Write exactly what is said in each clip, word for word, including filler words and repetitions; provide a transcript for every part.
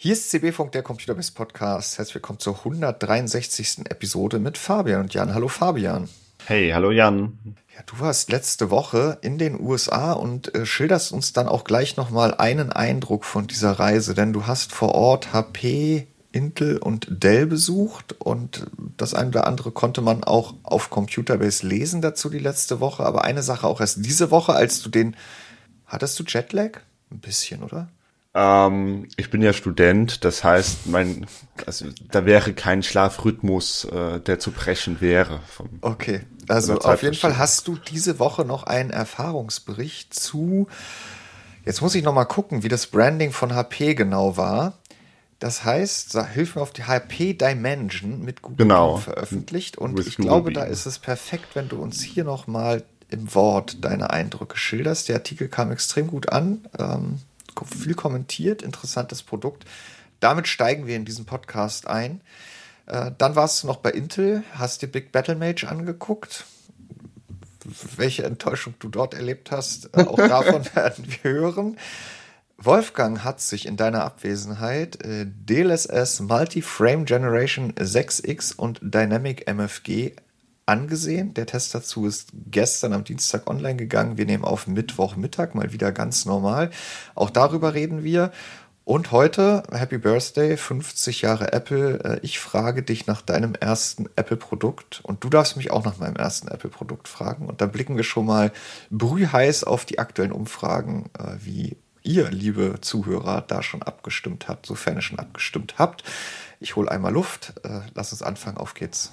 Hier ist C B-Funk, der Computerbiz Podcast. Herzlich willkommen zur hundertdreiundsechzigsten Episode mit Fabian und Jan. Hallo Fabian. Hey, hallo Jan. Ja, du warst letzte Woche in den U S A und äh, schilderst uns dann auch gleich nochmal einen Eindruck von dieser Reise, denn du hast vor Ort H P, Intel und Dell besucht und das eine oder andere konnte man auch auf Computerbiz lesen dazu die letzte Woche, aber eine Sache auch erst diese Woche, als du den, hattest du Jetlag? Ein bisschen, oder? Ähm, ich bin ja Student, das heißt, mein, also da wäre kein Schlafrhythmus, äh, der zu brechen wäre. Vom, okay, also auf jeden Fall hast du diese Woche noch einen Erfahrungsbericht zu, jetzt muss ich noch mal gucken, wie das Branding von H P genau war. Das heißt, sag, hilf mir auf die H P Dimension mit Google genau. Beam veröffentlicht und With ich Google glaube, Beam. da ist es perfekt, wenn du uns hier noch mal im Wort deine Eindrücke schilderst. Der Artikel kam extrem gut an, ähm, viel kommentiert, interessantes Produkt. Damit steigen wir in diesen Podcast ein. Äh, dann warst du noch bei Intel, hast dir Big Battle Mage angeguckt. Welche Enttäuschung du dort erlebt hast, äh, auch davon werden wir hören. Wolfgang hat sich in deiner Abwesenheit äh, D L S S Multi-Frame Generation sechs X und Dynamic M F G angesehen. Der Test dazu ist gestern am Dienstag online gegangen. Wir nehmen auf Mittwochmittag, mal wieder ganz normal. Auch darüber reden wir. Und heute, Happy Birthday, fünfzig Jahre Apple. Ich frage dich nach deinem ersten Apple-Produkt und du darfst mich auch nach meinem ersten Apple-Produkt fragen. Und da blicken wir schon mal brühheiß auf die aktuellen Umfragen, wie ihr, liebe Zuhörer, da schon abgestimmt habt, sofern ihr schon abgestimmt habt. Ich hole einmal Luft. Lass uns anfangen. Auf geht's.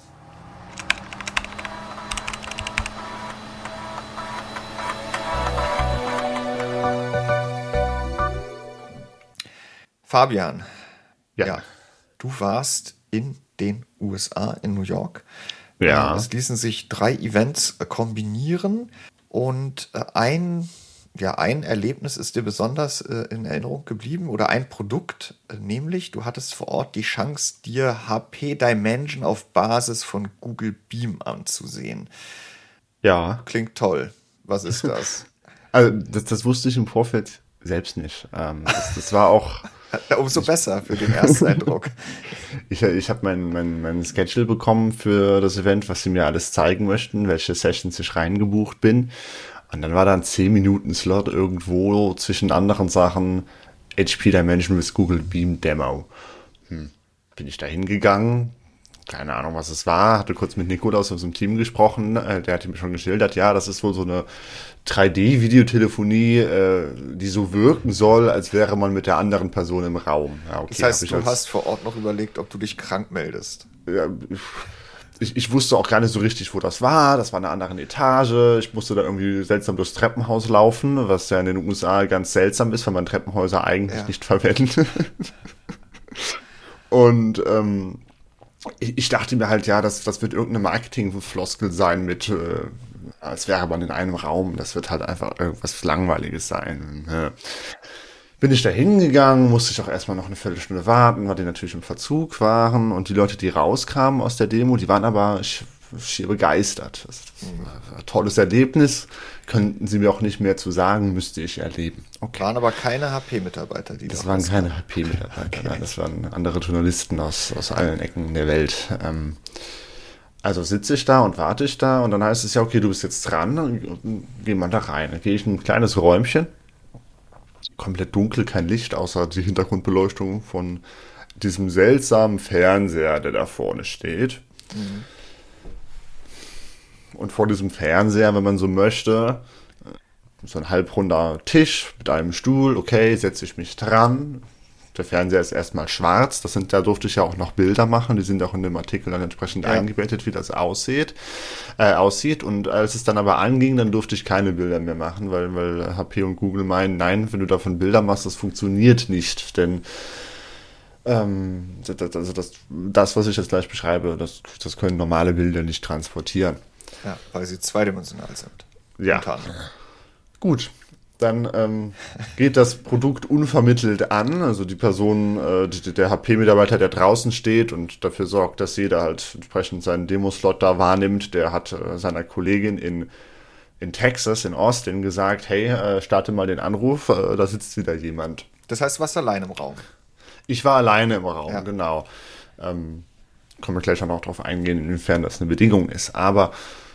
Fabian, ja. ja, du warst in den U S A, in New York. Ja. Es ließen sich drei Events kombinieren und ein, ja, ein Erlebnis ist dir besonders in Erinnerung geblieben oder ein Produkt, nämlich du hattest vor Ort die Chance, dir H P Dimension auf Basis von Google Beam anzusehen. Ja. Klingt toll. Was ist das? Also das, das wusste ich im Vorfeld selbst nicht. Ähm, das, das war auch... Umso besser für den ersten Eindruck. Ich, ich habe mein, mein, mein Schedule bekommen für das Event, was sie mir alles zeigen möchten, welche Sessions ich reingebucht bin. Und dann war da ein zehn Minuten Slot irgendwo zwischen anderen Sachen H P Dimension with Google Beam Demo. Hm. Bin ich da hingegangen, keine Ahnung, was es war, hatte kurz mit Nikolaus aus dem Team gesprochen, äh, der hatte mir schon geschildert, ja, das ist wohl so eine drei D-Videotelefonie, äh, die so wirken soll, als wäre man mit der anderen Person im Raum. Ja, okay, das heißt, ich du als, hast vor Ort noch überlegt, ob du dich krank meldest. Ja, ich, ich wusste auch gar nicht so richtig, wo das war, das war in einer anderen Etage, ich musste da irgendwie seltsam durchs Treppenhaus laufen, was ja in den U S A ganz seltsam ist, weil man Treppenhäuser eigentlich ja. nicht verwendet. Und, ähm, ich dachte mir halt, ja, das, das wird irgendeine Marketing-Floskel sein mit, äh, als wäre man in einem Raum. Das wird halt einfach irgendwas Langweiliges sein. Ja. Bin ich da hingegangen, musste ich auch erstmal noch eine Viertelstunde warten, weil die natürlich im Verzug waren. Und die Leute, die rauskamen aus der Demo, die waren aber schier begeistert. Das war ein tolles Erlebnis. Könnten sie mir auch nicht mehr zu sagen, müsste ich erleben. Okay. Waren aber keine H P-Mitarbeiter, die das waren keine H P-Mitarbeiter, okay. Nein, das waren andere Journalisten aus, aus allen Ecken der Welt. Ähm, also sitze ich da und warte ich da und dann heißt es ja, okay, du bist jetzt dran und, und geh mal da rein. Dann gehe ich in ein kleines Räumchen, komplett dunkel, kein Licht, außer die Hintergrundbeleuchtung von diesem seltsamen Fernseher, der da vorne steht. Mhm. Und vor diesem Fernseher, wenn man so möchte, so ein halbrunder Tisch mit einem Stuhl, okay, setze ich mich dran. Der Fernseher ist erstmal schwarz, das sind, da durfte ich ja auch noch Bilder machen, die sind auch in dem Artikel dann entsprechend ja. eingebettet, wie das aussieht, äh, aussieht. Und als es dann aber anging, dann durfte ich keine Bilder mehr machen, weil, weil H P und Google meinen, nein, wenn du davon Bilder machst, das funktioniert nicht, denn ähm, das, also das, das, was ich jetzt gleich beschreibe, das, das können normale Bilder nicht transportieren. Ja, weil sie zweidimensional sind. Ja. Gut, dann ähm, geht das Produkt unvermittelt an. Also die Person, äh, die, der H P-Mitarbeiter, der draußen steht und dafür sorgt, dass jeder halt entsprechend seinen Demoslot da wahrnimmt, der hat äh, seiner Kollegin in, in Texas, in Austin, gesagt, hey, äh, starte mal den Anruf, äh, da sitzt wieder jemand. Das heißt, du warst allein im Raum? Ich war alleine im Raum, Ja. genau. Ähm, können wir gleich auch noch drauf eingehen, inwiefern das eine Bedingung ist. Aber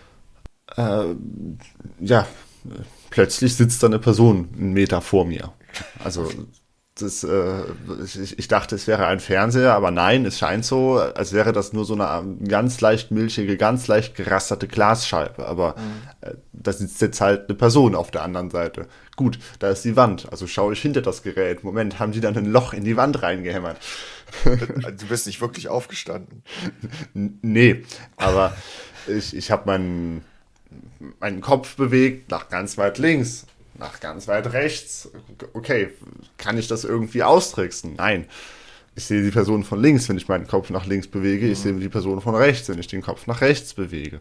äh, ja, plötzlich sitzt da eine Person einen Meter vor mir. Also das, äh, ich, ich dachte, es wäre ein Fernseher, aber nein, es scheint so, als wäre das nur so eine ganz leicht milchige, ganz leicht gerasterte Glasscheibe. Aber mhm. äh, da sitzt jetzt halt eine Person auf der anderen Seite. Gut, da ist die Wand. Also schaue ich hinter das Gerät. Moment, haben die dann ein Loch in die Wand reingehämmert? Du bist nicht wirklich aufgestanden. Nee, aber ich, ich habe meinen, meinen Kopf bewegt nach ganz weit links. Nach ganz weit rechts. Okay, kann ich das irgendwie austricksen? Nein. Ich sehe die Person von links, wenn ich meinen Kopf nach links bewege. Ich sehe die Person von rechts, wenn ich den Kopf nach rechts bewege.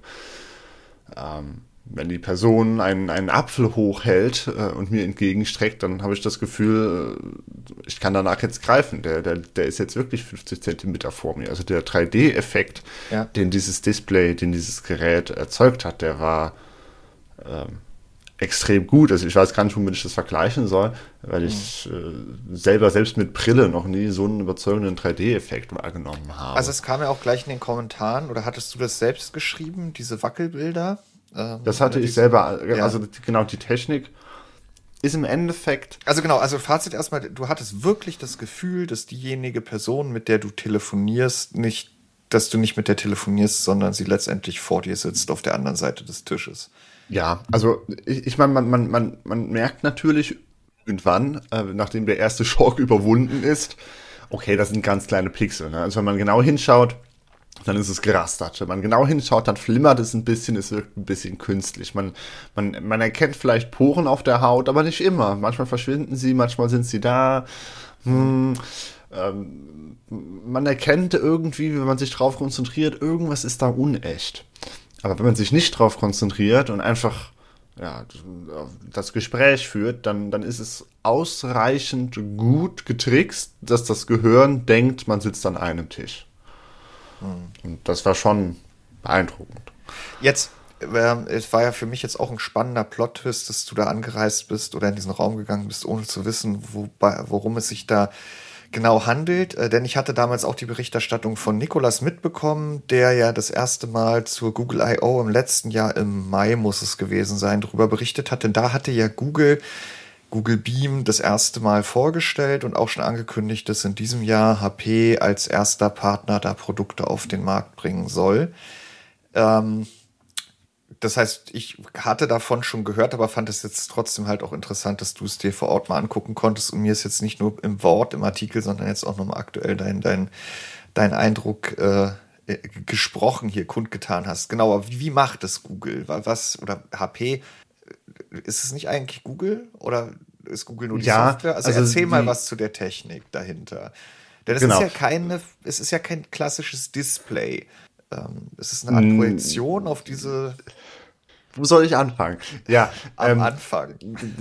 Ähm, wenn die Person einen, einen Apfel hochhält äh, und mir entgegenstreckt, dann habe ich das Gefühl, äh, ich kann danach jetzt greifen. Der, der, der ist jetzt wirklich fünfzig Zentimeter vor mir. Also der drei D-Effekt, ja. den dieses Display, den dieses Gerät erzeugt hat, der war ähm, extrem gut. Also ich weiß gar nicht, womit ich das vergleichen soll, weil ich äh, selber selbst mit Brille noch nie so einen überzeugenden drei D-Effekt wahrgenommen habe. Also es kam ja auch gleich in den Kommentaren, oder hattest du das selbst geschrieben, diese Wackelbilder? Ähm, das hatte ich selber, also ja. genau, die Technik ist im Endeffekt... Also genau, also Fazit erstmal, du hattest wirklich das Gefühl, dass diejenige Person, mit der du telefonierst, nicht, dass du nicht mit der telefonierst, sondern sie letztendlich vor dir sitzt auf der anderen Seite des Tisches. Ja, also ich, ich meine, man, man, man, man merkt natürlich irgendwann, äh, nachdem der erste Schock überwunden ist, okay, das sind ganz kleine Pixel. Ne? Also wenn man genau hinschaut, dann ist es gerastert. Wenn man genau hinschaut, dann flimmert es ein bisschen, es wirkt ein bisschen künstlich. Man, man, man erkennt vielleicht Poren auf der Haut, aber nicht immer. Manchmal verschwinden sie, manchmal sind sie da. Hm, ähm, man erkennt irgendwie, wenn man sich drauf konzentriert, irgendwas ist da unecht. Aber wenn man sich nicht drauf konzentriert und einfach ja, das Gespräch führt, dann, dann ist es ausreichend gut getrickst, dass das Gehirn denkt, man sitzt an einem Tisch. Hm. Und das war schon beeindruckend. Jetzt, äh, es war ja für mich jetzt auch ein spannender Plot-Twist, dass du da angereist bist oder in diesen Raum gegangen bist, ohne zu wissen, wo, worum es sich da genau handelt, äh, denn ich hatte damals auch die Berichterstattung von Nikolas mitbekommen, der ja das erste Mal zur Google I O im letzten Jahr, im Mai muss es gewesen sein, darüber berichtet hat, denn da hatte ja Google, Google Beam das erste Mal vorgestellt und auch schon angekündigt, dass in diesem Jahr H P als erster Partner da Produkte auf den Markt bringen soll. Ähm, Das heißt, ich hatte davon schon gehört, aber fand es jetzt trotzdem halt auch interessant, dass du es dir vor Ort mal angucken konntest und mir ist jetzt nicht nur im Wort, im Artikel, sondern jetzt auch nochmal aktuell dein, dein, dein Eindruck äh, gesprochen hier kundgetan hast. Genau, aber wie, wie macht es Google? Was, oder H P, ist es nicht eigentlich Google oder ist Google nur die ja, Software? Also, also erzähl die, mal was zu der Technik dahinter. Denn es genau. ist ja keine, es ist ja kein klassisches Display. Ähm, es ist eine Art Projektion auf diese... Wo soll ich anfangen? Ja, am ähm, Anfang.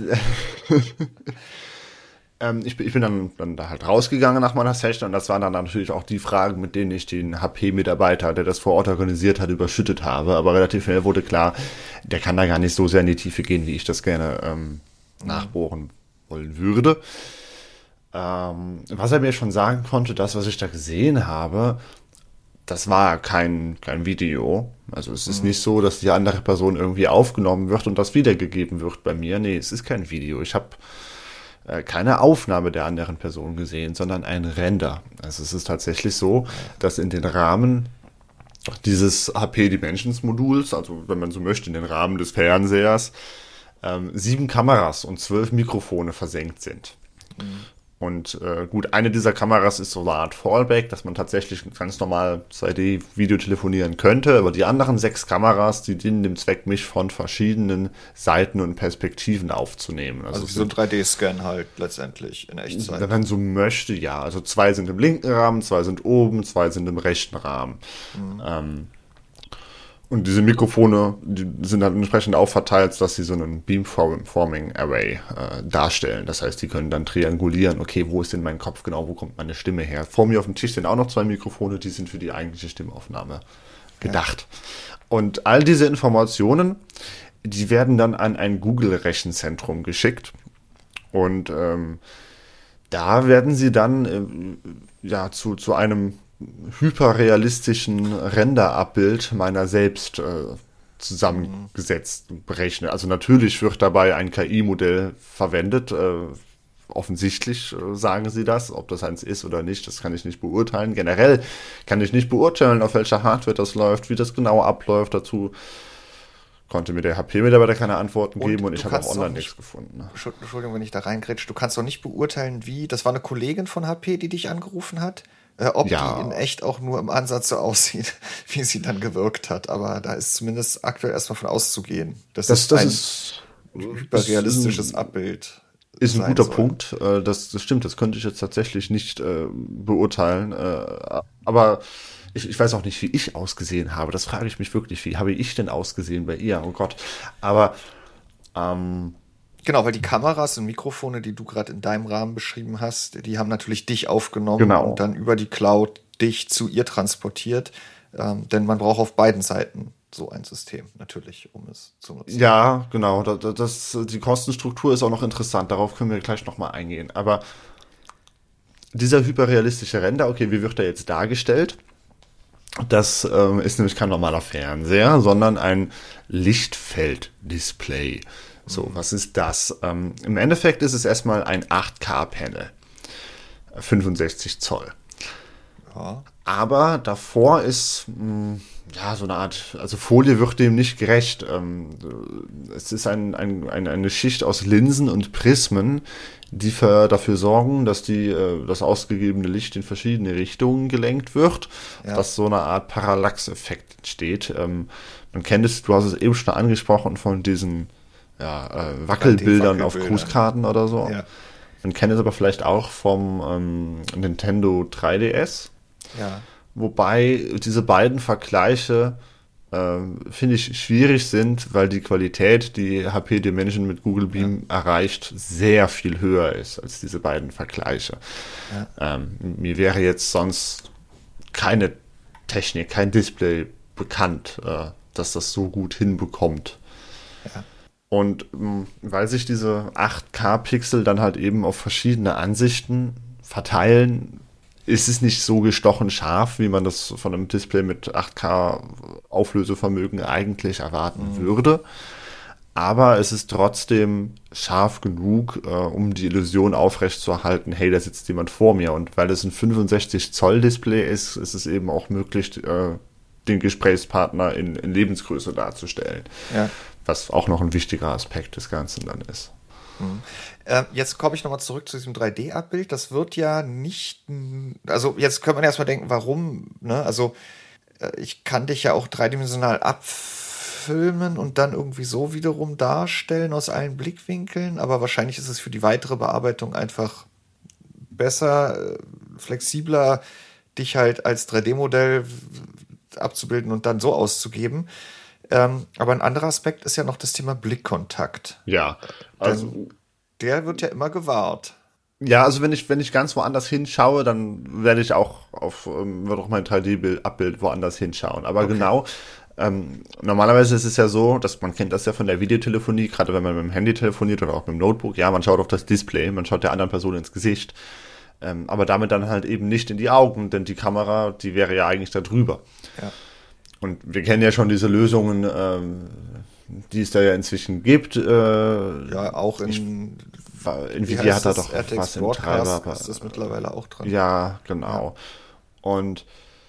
ähm, ich, ich bin dann, dann da halt rausgegangen nach meiner Session und das waren dann natürlich auch die Fragen, mit denen ich den H P-Mitarbeiter, der das vor Ort organisiert hat, überschüttet habe. Aber relativ schnell wurde klar, der kann da gar nicht so sehr in die Tiefe gehen, wie ich das gerne ähm, nachbohren wollen würde. Ähm, was er mir schon sagen konnte, das, was ich da gesehen habe, das war kein, kein Video. Also es ist mhm. nicht so, dass die andere Person irgendwie aufgenommen wird und das wiedergegeben wird bei mir. Nee, es ist kein Video. Ich habe äh, keine Aufnahme der anderen Person gesehen, sondern ein Render. Also es ist tatsächlich so, dass in den Rahmen dieses H P Dimensions Moduls, also wenn man so möchte, in den Rahmen des Fernsehers, ähm, sieben Kameras und zwölf Mikrofone versenkt sind. Mhm. Und äh, gut, eine dieser Kameras ist so eine Art Fallback, dass man tatsächlich ganz normal zwei D-Video telefonieren könnte, aber die anderen sechs Kameras, die dienen dem Zweck, mich von verschiedenen Seiten und Perspektiven aufzunehmen. Also, also so ein drei D-Scan halt letztendlich in Echtzeit. Wenn man so möchte, ja. Also zwei sind im linken Rahmen, zwei sind oben, zwei sind im rechten Rahmen. Mhm. Ähm, Und diese Mikrofone, die sind dann entsprechend aufverteilt, dass sie so einen Beamforming Array äh, darstellen. Das heißt, die können dann triangulieren, okay, wo ist denn mein Kopf genau, wo kommt meine Stimme her? Vor mir auf dem Tisch sind auch noch zwei Mikrofone, die sind für die eigentliche Stimmaufnahme gedacht. Ja. Und all diese Informationen, die werden dann an ein Google-Rechenzentrum geschickt. Und ähm, Da werden sie dann äh, ja zu, zu einem hyperrealistischen Renderabbild meiner selbst äh, zusammengesetzt berechnet. Also natürlich wird dabei ein K I-Modell verwendet. Äh, offensichtlich äh, sagen sie das. Ob das eins ist oder nicht, das kann ich nicht beurteilen. Generell kann ich nicht beurteilen, auf welcher Hardware das läuft, wie das genau abläuft. Dazu konnte mir der H P-Mitarbeiter keine Antworten Und geben und du ich habe auch kannst online doch nicht- nichts gefunden. Ne? Entschu- Entschuldigung, wenn ich da reingrätsche. Du kannst doch nicht beurteilen, wie, das war eine Kollegin von H P, die dich angerufen hat, äh, ob Ja. die in echt auch nur im Ansatz so aussieht, wie sie dann gewirkt hat. Aber da ist zumindest aktuell erstmal von auszugehen. Das, Das, ist das ein ist, hyperrealistisches Abbild. ist ein sein guter soll. Punkt. Äh, Das, das stimmt, das könnte ich jetzt tatsächlich nicht äh, beurteilen. Äh, aber ich, ich weiß auch nicht, wie ich ausgesehen habe. Das frage ich mich wirklich. Wie habe ich denn ausgesehen bei ihr? Oh Gott. Aber ähm, Genau, weil die Kameras und Mikrofone, die du gerade in deinem Rahmen beschrieben hast, die haben natürlich dich aufgenommen Genau. und dann über die Cloud dich zu ihr transportiert. Ähm, denn man braucht auf beiden Seiten so ein System, natürlich, um es zu nutzen. ja, genau. Da- da- Das, die Kostenstruktur ist auch noch interessant. Darauf können wir gleich nochmal eingehen. Aber dieser hyperrealistische Render, okay, wie wird er jetzt dargestellt? Das ähm, ist nämlich kein normaler Fernseher, sondern ein Lichtfelddisplay. So, was ist das? Ähm, im Endeffekt ist es erstmal ein acht K-Panel, fünfundsechzig Zoll. Ja. Aber davor ist mh, ja so eine Art, also Folie wird dem nicht gerecht. Ähm, es ist ein, ein, ein, eine Schicht aus Linsen und Prismen, die für, dafür sorgen, dass die, äh, das ausgegebene Licht in verschiedene Richtungen gelenkt wird, Ja. dass so eine Art Parallax-Effekt entsteht. Ähm, man kennt es, du hast es eben schon angesprochen, von diesen ja, äh, Wackelbildern auf Wackelbildern. Grußkarten oder so. Ja. Man kennt es aber vielleicht auch vom ähm, Nintendo drei D S. Ja. Wobei diese beiden Vergleiche, ähm, finde ich, schwierig sind, weil die Qualität, die H P Dimension mit Google Beam erreicht, sehr viel höher ist als diese beiden Vergleiche. Ähm, mir wäre jetzt sonst keine Technik, kein Display bekannt, äh, dass das so gut hinbekommt. Ja. Und ähm, weil sich diese acht K-Pixel dann halt eben auf verschiedene Ansichten verteilen, ist es nicht so gestochen scharf, wie man das von einem Display mit acht K Auflösevermögen eigentlich erwarten würde. Aber es ist trotzdem scharf genug, äh, um die Illusion aufrechtzuerhalten, hey, da sitzt jemand vor mir. Und weil es ein fünfundsechzig Zoll Display ist, ist es eben auch möglich, äh, den Gesprächspartner in, in Lebensgröße darzustellen. Ja. Was auch noch ein wichtiger Aspekt des Ganzen dann ist. Ähm, jetzt komme ich nochmal zurück zu diesem drei D-Abbild. Das wird ja nicht, also jetzt könnte man erstmal denken, warum, ne? Also äh, ich kann dich ja auch dreidimensional abfilmen und dann irgendwie so wiederum darstellen aus allen Blickwinkeln, aber wahrscheinlich ist es für die weitere Bearbeitung einfach besser, äh, flexibler, dich halt als drei D-Modell abzubilden und dann so auszugeben. Ähm, aber ein anderer Aspekt ist ja noch das Thema Blickkontakt. Ja, also Der wird ja immer gewahrt. ja, also wenn ich wenn ich ganz woanders hinschaue, dann werde ich auch auf ähm, wird auch mein drei D-Abbild woanders hinschauen. Aber Okay. genau, ähm, normalerweise ist es ja so, dass man kennt das ja von der Videotelefonie, gerade wenn man mit dem Handy telefoniert oder auch mit dem Notebook. Ja, man schaut auf das Display, man schaut der anderen Person ins Gesicht, ähm, aber damit dann halt eben nicht in die Augen, denn die Kamera, die wäre ja eigentlich da drüber. Ja. Und wir kennen ja schon diese Lösungen, ähm, die es da ja inzwischen gibt. Äh, Ja, auch in war- wie Nvidia heißt hat da das? doch R T X was im Treiber. Broadcast aber- ist das mittlerweile auch dran. Ja, genau. Und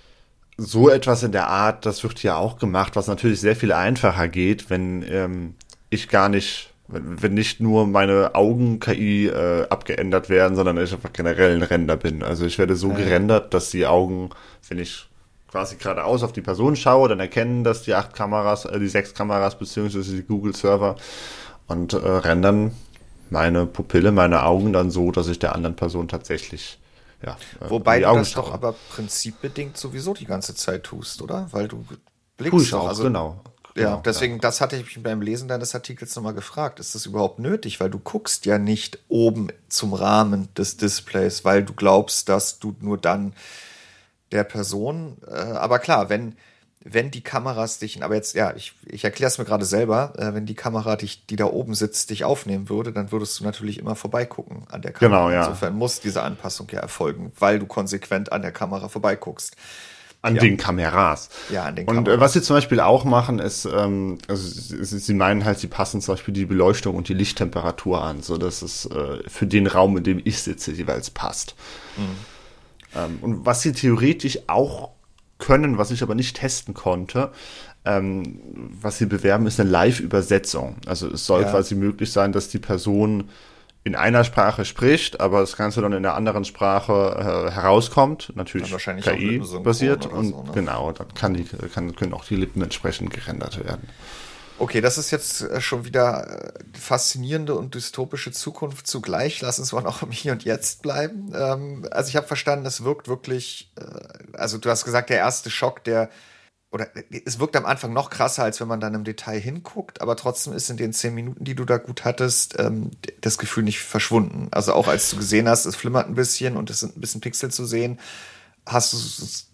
so etwas in der Art, das wird hier auch gemacht, was natürlich sehr viel einfacher geht, wenn ähm, ich gar nicht, wenn, wenn nicht nur meine Augen-K I äh, abgeändert werden, sondern ich einfach generell ein Render bin. Also ich werde so Ja. gerendert, dass die Augen, wenn ich quasi geradeaus auf die Person schaue, dann erkennen das die acht Kameras, äh, die sechs Kameras beziehungsweise die Google-Server und äh, rendern meine Pupille, meine Augen dann so, dass ich der anderen Person tatsächlich ja, äh, Wobei in die du Augen das doch schaue. aber prinzipbedingt sowieso die ganze Zeit tust, oder? Weil du Tue blickst ich doch. auch, Also, genau. ja, Genau, deswegen, das hatte ich mich beim Lesen deines Artikels nochmal gefragt. Ist das überhaupt nötig? Weil du guckst ja nicht oben zum Rahmen des Displays, weil du glaubst, dass du nur dann der Person, äh, aber klar, wenn, wenn die Kameras dich, aber jetzt, ja, ich, ich erkläre es mir gerade selber, äh, wenn die Kamera dich, die da oben sitzt, dich aufnehmen würde, dann würdest du natürlich immer vorbeigucken an der Kamera. Genau, ja. Insofern muss diese Anpassung ja erfolgen, weil du konsequent an der Kamera vorbeiguckst. An ja. den Kameras. Ja, an den Und Kameras. äh, was sie zum Beispiel auch machen, ist, ähm, also sie, sie meinen halt, sie passen zum Beispiel die Beleuchtung und die Lichttemperatur an, so dass es äh, für den Raum, in dem ich sitze, jeweils passt. Mhm. Ähm, und was sie theoretisch auch können, was ich aber nicht testen konnte, ähm, was sie bewerben, ist eine Live-Übersetzung. Also es soll ja. quasi möglich sein, dass die Person in einer Sprache spricht, aber das Ganze dann in einer anderen Sprache äh, herauskommt, natürlich K I-basiert und so, ne? Genau, dann kann die, kann, können auch die Lippen entsprechend gerendert werden. Okay, das ist jetzt schon wieder faszinierende und dystopische Zukunft zugleich. Lass uns mal noch im Hier und Jetzt bleiben. Ähm, also ich habe verstanden, es wirkt wirklich, äh, also du hast gesagt, der erste Schock, der oder es wirkt am Anfang noch krasser, als wenn man dann im Detail hinguckt, aber trotzdem ist in den zehn Minuten, die du da gut hattest, ähm, das Gefühl nicht verschwunden. Also auch als du gesehen hast, es flimmert ein bisschen und es sind ein bisschen Pixel zu sehen, hast du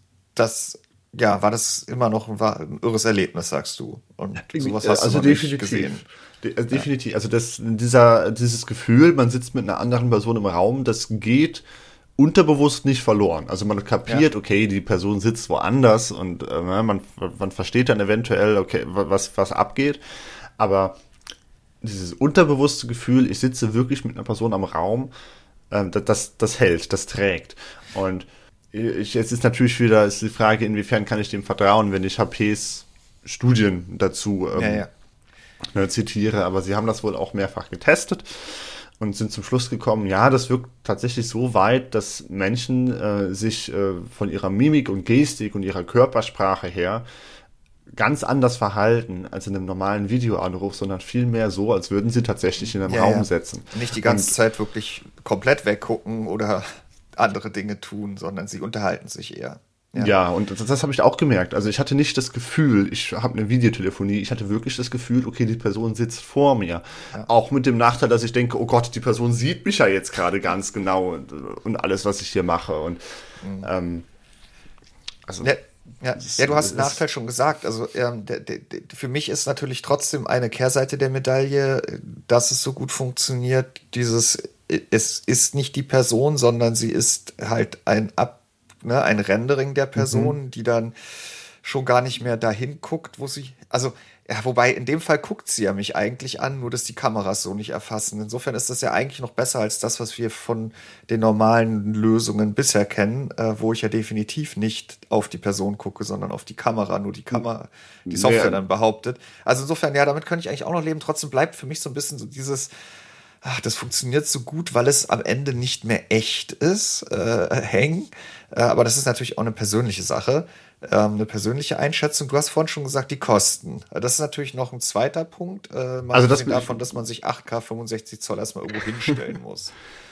das, ja, war das immer noch ein, war ein irres Erlebnis, sagst du. Und sowas hast also du noch definitiv. nicht gesehen. De- also definitiv. Ja. Also das, dieser, dieses Gefühl, man sitzt mit einer anderen Person im Raum, das geht unterbewusst nicht verloren. Also man kapiert, ja. okay, die Person sitzt woanders und äh, man, man versteht dann eventuell, okay, was, was abgeht. Aber dieses unterbewusste Gefühl, ich sitze wirklich mit einer Person am Raum, äh, das, das hält, das trägt. Und ich, jetzt ist natürlich wieder ist die Frage, inwiefern kann ich dem vertrauen, wenn ich H Ps Studien dazu ähm, ja, ja. zitiere. Aber sie haben das wohl auch mehrfach getestet und sind zum Schluss gekommen, ja, das wirkt tatsächlich so weit, dass Menschen äh, sich äh, von ihrer Mimik und Gestik und ihrer Körpersprache her ganz anders verhalten als in einem normalen Videoanruf, sondern vielmehr so, als würden sie tatsächlich in einem ja, Raum ja. sitzen. Nicht die ganze und, Zeit wirklich komplett weggucken oder andere Dinge tun, sondern sie unterhalten sich eher. Ja, ja und das, das habe ich auch gemerkt. Also ich hatte nicht das Gefühl, ich habe eine Videotelefonie, ich hatte wirklich das Gefühl, okay, die Person sitzt vor mir. Ja. Auch mit dem Nachteil, dass ich denke, oh Gott, die Person sieht mich ja jetzt gerade ganz genau und, und alles, was ich hier mache. Und mhm. ähm, also ja, ja. Ist, ja, du hast den Nachteil schon gesagt. Also ähm, der, der, der, für mich ist natürlich trotzdem eine Kehrseite der Medaille, dass es so gut funktioniert, dieses, es ist nicht die Person, sondern sie ist halt ein Ab Ne, ein Rendering der Person, mhm. die dann schon gar nicht mehr dahin guckt, wo sie, also, ja, wobei in dem Fall guckt sie ja mich eigentlich an, nur dass die Kameras so nicht erfassen. Insofern ist das ja eigentlich noch besser als das, was wir von den normalen Lösungen bisher kennen, äh, wo ich ja definitiv nicht auf die Person gucke, sondern auf die Kamera, nur die Kamera, die Software ja. dann behauptet. Also insofern, ja, damit könnte ich eigentlich auch noch leben. Trotzdem bleibt für mich so ein bisschen so dieses, ach, das funktioniert so gut, weil es am Ende nicht mehr echt ist, äh, hängen. Äh, aber das ist natürlich auch eine persönliche Sache, ähm, eine persönliche Einschätzung. Du hast vorhin schon gesagt, die Kosten. Das ist natürlich noch ein zweiter Punkt. Äh, also das davon, dass man sich acht K fünfundsechzig Zoll erstmal irgendwo hinstellen muss.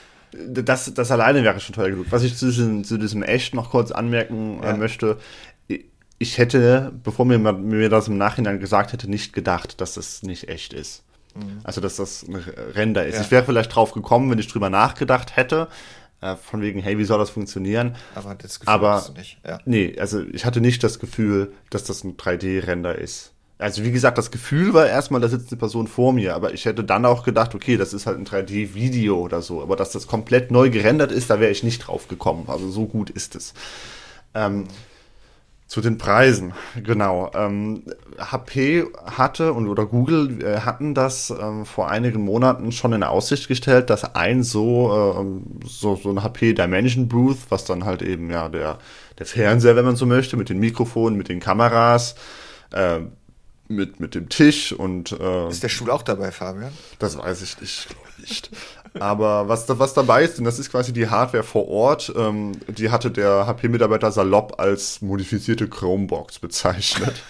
Das, das alleine wäre schon teuer genug. Was ich zu diesem, zu diesem Echt noch kurz anmerken ja. äh, möchte, ich hätte, bevor mir, mir das im Nachhinein gesagt hätte, nicht gedacht, dass das nicht echt ist. Also, dass das ein Render ist. Ja. Ich wäre vielleicht drauf gekommen, wenn ich drüber nachgedacht hätte, äh, von wegen, hey, wie soll das funktionieren? Aber das Gefühl Aber, hast du nicht. Ja. Nee, also ich hatte nicht das Gefühl, dass das ein drei D-Render ist. Also wie gesagt, das Gefühl war erstmal, da sitzt eine Person vor mir, aber ich hätte dann auch gedacht, okay, das ist halt ein drei D-Video oder so. Aber dass das komplett neu gerendert ist, da wäre ich nicht drauf gekommen. Also so gut ist es. Ähm, mhm. Zu den Preisen, genau. Ähm, H P hatte und oder Google äh, hatten das ähm, vor einigen Monaten schon in Aussicht gestellt, dass ein so, ähm, so so ein H P Dimension Booth, was dann halt eben ja der der Fernseher, wenn man so möchte, mit den Mikrofonen, mit den Kameras, äh, mit mit dem Tisch und äh, ist der Stuhl auch dabei, Fabian? Das weiß ich nicht, glaube ich nicht. Aber was, da, was dabei ist, und das ist quasi die Hardware vor Ort, ähm, die hatte der H P-Mitarbeiter salopp als modifizierte Chromebox bezeichnet.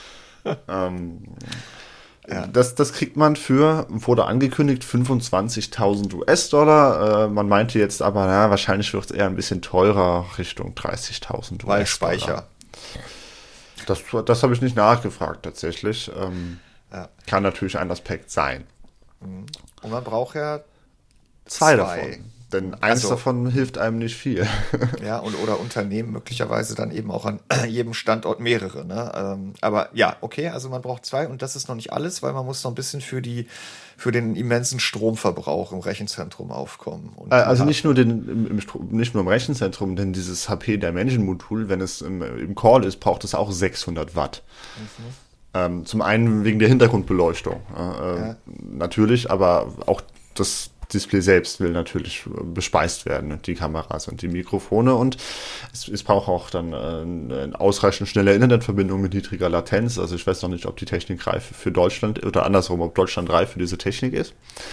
ähm, ja. das, das kriegt man für, wurde angekündigt, fünfundzwanzigtausend US-Dollar. Äh, man meinte jetzt aber, na, wahrscheinlich wird es eher ein bisschen teurer, Richtung dreißigtausend US-Dollar. Weil Speicher. Das, das habe ich nicht nachgefragt, tatsächlich. Ähm, ja. Kann natürlich ein Aspekt sein. Und man braucht ja Zwei, zwei davon. Denn eins Also, davon hilft einem nicht viel. ja, und oder Unternehmen möglicherweise dann eben auch an jedem Standort mehrere, ne? Ähm, aber ja, okay, also man braucht zwei und das ist noch nicht alles, weil man muss noch ein bisschen für die, für den immensen Stromverbrauch im Rechenzentrum aufkommen. Äh, Und die Also haben, nicht nur, den, im, im, Stro- nicht nur im Rechenzentrum, denn dieses H P Dimension-Modul, wenn es im, im Call ist, braucht es auch sechshundert Watt. Ähm, zum einen wegen der Hintergrundbeleuchtung, äh, äh, ja, natürlich, aber auch das Display selbst will natürlich äh, bespeist werden, die Kameras und die Mikrofone und es, es braucht auch dann äh, eine ausreichend schnelle Internetverbindung mit niedriger Latenz. Also ich weiß noch nicht, ob die Technik reif für Deutschland oder andersrum, ob Deutschland reif für diese Technik ist.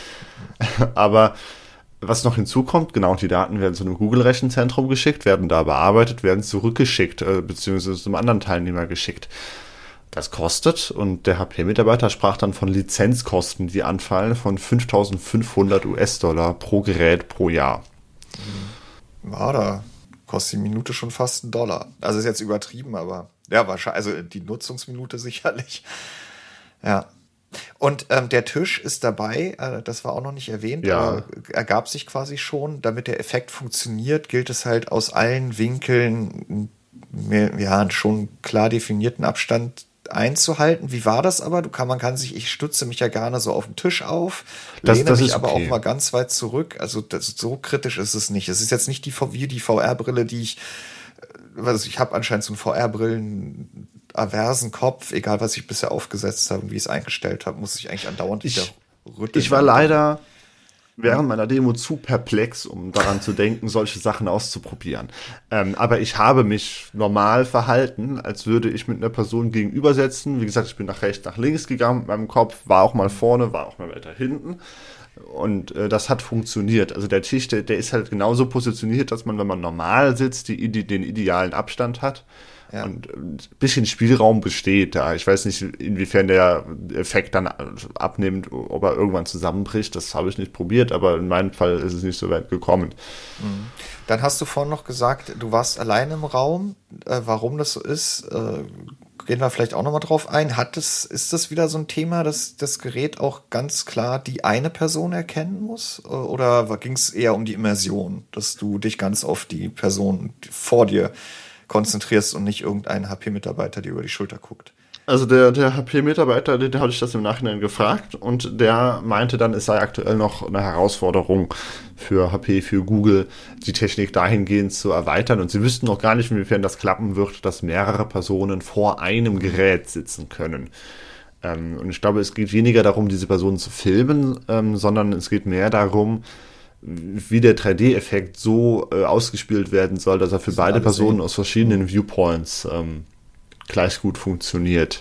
Aber was noch hinzukommt, genau, die Daten werden zu einem Google-Rechenzentrum geschickt, werden da bearbeitet, werden zurückgeschickt, äh, beziehungsweise zum anderen Teilnehmer geschickt. Das kostet, und der H P-Mitarbeiter sprach dann von Lizenzkosten, die anfallen von fünftausendfünfhundert US-Dollar pro Gerät pro Jahr. ja, da kostet die Minute schon fast einen Dollar. Also ist jetzt übertrieben, aber ja, wahrscheinlich, also die Nutzungsminute sicherlich. Ja. Und ähm, der Tisch ist dabei, äh, das war auch noch nicht erwähnt, Ja. aber ergab sich quasi schon, damit der Effekt funktioniert, gilt es halt aus allen Winkeln mehr, ja, schon klar definierten Abstand einzuhalten. Wie war das aber? Du kann, man kann sich, ich stütze mich ja gerne so auf den Tisch auf, Das- lehne das mich ist aber okay. auch mal ganz weit zurück. Also das, so kritisch ist es nicht. Es ist jetzt nicht die V- wie die V R-Brille, die ich, also ich habe anscheinend so einen V R-Brillen aversen Kopf, egal was ich bisher aufgesetzt habe und wie ich es eingestellt habe, muss ich eigentlich andauernd Ich- wieder rütteln. Ich war leider während meiner Demo zu perplex, um daran zu denken, solche Sachen auszuprobieren. Ähm, aber ich habe mich normal verhalten, als würde ich mit einer Person gegenübersetzen. Wie gesagt, ich bin nach rechts, nach links gegangen mit meinem Kopf, war auch mal vorne, war auch mal weiter hinten. Und äh, das hat funktioniert. Also der Tisch, der, der ist halt genauso positioniert, dass man, wenn man normal sitzt, die, ide- den idealen Abstand hat. Ja. Und ein bisschen Spielraum besteht da. Ich weiß nicht, inwiefern der Effekt dann abnimmt, ob er irgendwann zusammenbricht. Das habe ich nicht probiert, aber in meinem Fall ist es nicht so weit gekommen. Dann hast du vorhin noch gesagt, du warst allein im Raum. Äh, warum das so ist, äh, gehen wir vielleicht auch nochmal drauf ein. Hat es, ist das wieder so ein Thema, dass das Gerät auch ganz klar die eine Person erkennen muss? Äh, Oder ging es eher um die Immersion, dass du dich ganz auf die Person vor dir konzentrierst und nicht irgendeinen H P-Mitarbeiter, der über die Schulter guckt? Also der, der H P-Mitarbeiter, den, der hatte ich das im Nachhinein gefragt und der meinte dann, es sei aktuell noch eine Herausforderung für H P, für Google, die Technik dahingehend zu erweitern und sie wüssten noch gar nicht, inwiefern das klappen wird, dass mehrere Personen vor einem Gerät sitzen können. Ähm, und ich glaube, es geht weniger darum, diese Personen zu filmen, ähm, sondern es geht mehr darum, wie der drei D-Effekt so äh, ausgespielt werden soll, dass er für Sie beide alle Personen sehen. aus verschiedenen Viewpoints ähm, gleich gut funktioniert.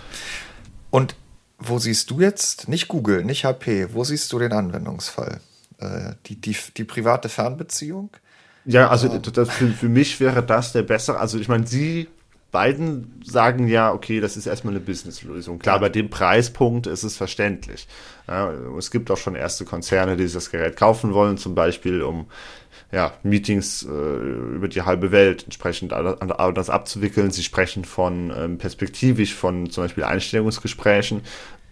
Und wo siehst du jetzt, nicht Google, nicht H P, wo siehst du den Anwendungsfall? Äh, die, die, die private Fernbeziehung? Ja, also das, für, für mich wäre das der bessere. Also ich meine, Sie beiden sagen ja, okay, das ist erstmal eine Businesslösung. Klar, Ja. bei dem Preispunkt ist es verständlich. Ja, es gibt auch schon erste Konzerne, die das Gerät kaufen wollen, zum Beispiel um ja, Meetings äh, über die halbe Welt entsprechend all- all das abzuwickeln. Sie sprechen von ähm, perspektivisch von zum Beispiel Einstellungsgesprächen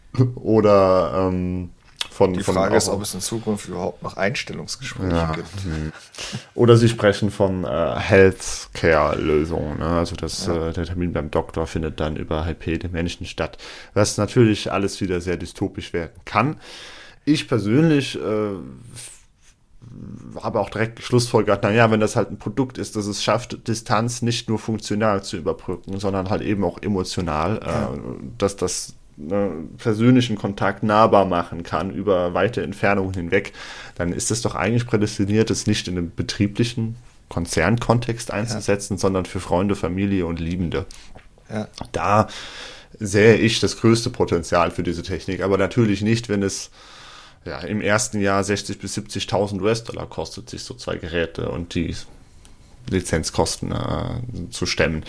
oder ähm, von Die von Frage auch- ist, ob es in Zukunft überhaupt noch Einstellungsgespräche Ja. gibt. Oder sie sprechen von äh, Healthcare-Lösungen. Ne? Also das, Ja. äh, der Termin beim Doktor findet dann über H P den Menschen statt. Was natürlich alles wieder sehr dystopisch werden kann. Ich persönlich äh, habe auch direkt geschlussfolgert, naja, wenn das halt ein Produkt ist, das es schafft, Distanz nicht nur funktional zu überbrücken, sondern halt eben auch emotional, Ja. äh, dass das äh, persönlichen Kontakt nahbar machen kann über weite Entfernungen hinweg, dann ist es doch eigentlich prädestiniert, es nicht in einem betrieblichen Konzernkontext einzusetzen, sondern für Freunde, Familie und Liebende. Ja. Da sehe ich das größte Potenzial für diese Technik, aber natürlich nicht, wenn es ja, im ersten Jahr sechzigtausend bis siebzigtausend US-Dollar kostet, sich so zwei Geräte und die Lizenzkosten äh, zu stemmen.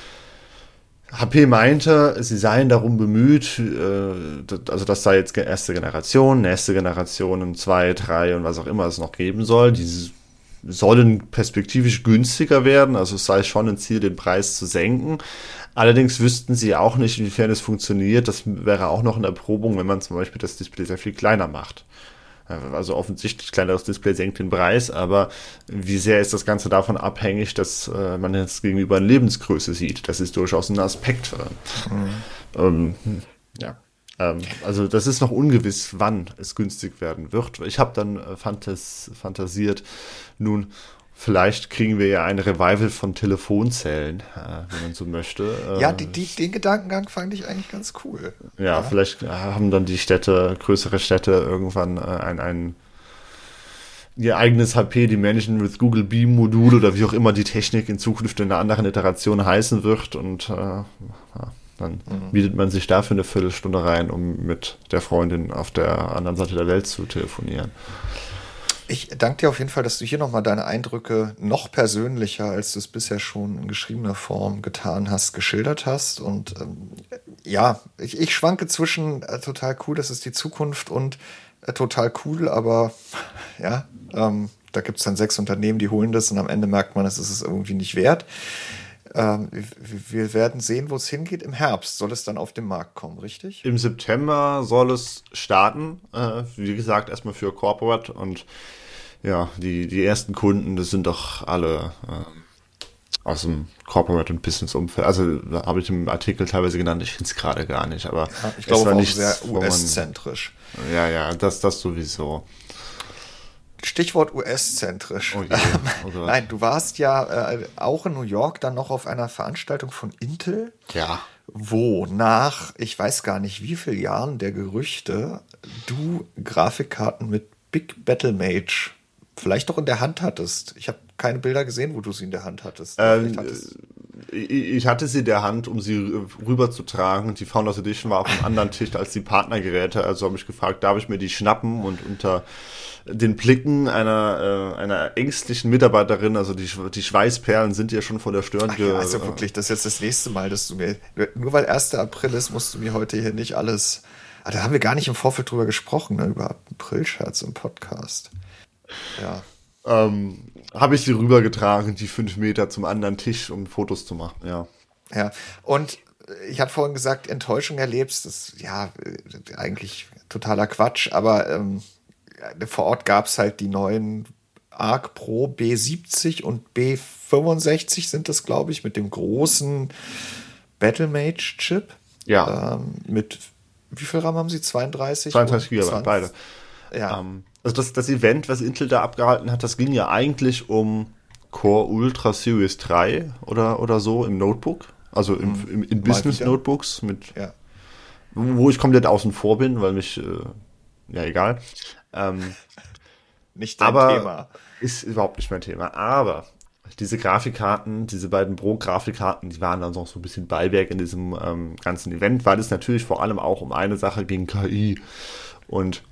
H P meinte, sie seien darum bemüht, äh, das- also das sei jetzt erste Generation, nächste Generationen, zwei, drei und was auch immer es noch geben soll. Die s- sollen perspektivisch günstiger werden, also es sei schon ein Ziel, den Preis zu senken. Allerdings wüssten sie auch nicht, inwiefern es funktioniert. Das wäre auch noch eine Erprobung, wenn man zum Beispiel das Display sehr viel kleiner macht. Also offensichtlich, kleineres Display senkt den Preis, aber wie sehr ist das Ganze davon abhängig, dass äh, man jetzt gegenüber eine Lebensgröße sieht? Das ist durchaus ein Aspekt. Mhm. Ähm, ja. Ähm, also das ist noch ungewiss, wann es günstig werden wird. Ich habe dann äh, fantas fantasiert, nun, vielleicht kriegen wir ja ein Revival von Telefonzellen, äh, wenn man so möchte. Äh, ja, die, die, den Gedankengang fand ich eigentlich ganz cool. Ja, ja. Vielleicht haben dann die Städte, größere Städte irgendwann äh, ein, ein ihr eigenes H P, die Menschen mit Google Beam Modul oder wie auch immer die Technik in Zukunft in einer anderen Iteration heißen wird und äh, ja, dann mhm. bietet man sich dafür eine Viertelstunde rein, um mit der Freundin auf der anderen Seite der Welt zu telefonieren. Ich danke dir auf jeden Fall, dass du hier nochmal deine Eindrücke noch persönlicher, als du es bisher schon in geschriebener Form getan hast, geschildert hast. Und ähm, ja, ich, ich schwanke zwischen äh, total cool, das ist die Zukunft und äh, total cool, aber ja, ähm, da gibt es dann sechs Unternehmen, die holen das und am Ende merkt man, es ist es irgendwie nicht wert. Ähm, wir, wir werden sehen, wo es hingeht. Im Herbst soll es dann auf den Markt kommen, richtig? Im September soll es starten. Äh, wie gesagt, erstmal für Corporate und ja, die, die ersten Kunden, das sind doch alle äh, aus dem Corporate- und Business-Umfeld. Also da habe ich im Artikel teilweise genannt, ich finde es gerade gar nicht, aber ja, ich glaube auch nichts, sehr U S-zentrisch. Ja, ja, das, das sowieso. Stichwort U S-zentrisch. Oh je, oh Nein, du warst ja äh, auch in New York dann noch auf einer Veranstaltung von Intel. Ja. Wo nach, ich weiß gar nicht wie vielen Jahren der Gerüchte, du Grafikkarten mit Big Battle Mage vielleicht doch in der Hand hattest. Ich habe keine Bilder gesehen, wo du sie in der Hand hattest. Ähm, hattest ich hatte sie in der Hand, um sie rüberzutragen. Die Founders Edition war auf einem anderen Tisch als die Partnergeräte. Also habe ich gefragt, darf ich mir die schnappen? Und unter den Blicken einer, äh, einer ängstlichen Mitarbeiterin, also die, die Schweißperlen sind ihr schon vor der Stirn. Ach ja, also wirklich, das ist jetzt das nächste Mal, dass du mir, nur weil erster April ist, musst du mir heute hier nicht alles, ah, da haben wir gar nicht im Vorfeld drüber gesprochen, ne, über Aprilscherz im Podcast. Ja. Ähm, habe ich sie rübergetragen, die fünf Meter zum anderen Tisch, um Fotos zu machen, ja. Ja, und ich hatte vorhin gesagt, Enttäuschung erlebst, das ja eigentlich totaler Quatsch, aber ähm, vor Ort gab es halt die neuen Arc Pro B siebzig und B fünfundsechzig sind das, glaube ich, mit dem großen Battlemage Chip. Ja. Ähm, mit, wie viel RAM haben sie? zweiunddreißig? zweiunddreißig Gigabyte, beide. Ja. Ähm, also das, das Event, was Intel da abgehalten hat, das ging ja eigentlich um Core Ultra Series drei oder, oder so im Notebook. Also im, mhm. im, in Business Notebooks, mit, ja. wo ich komplett außen vor bin, weil mich, äh, ja egal. Ähm, nicht dein aber Thema. Ist überhaupt nicht mein Thema. Aber diese Grafikkarten, diese beiden Pro-Grafikkarten, die waren dann noch so ein bisschen Beiwerk in diesem ähm, ganzen Event, weil es natürlich vor allem auch um eine Sache ging, K I. Und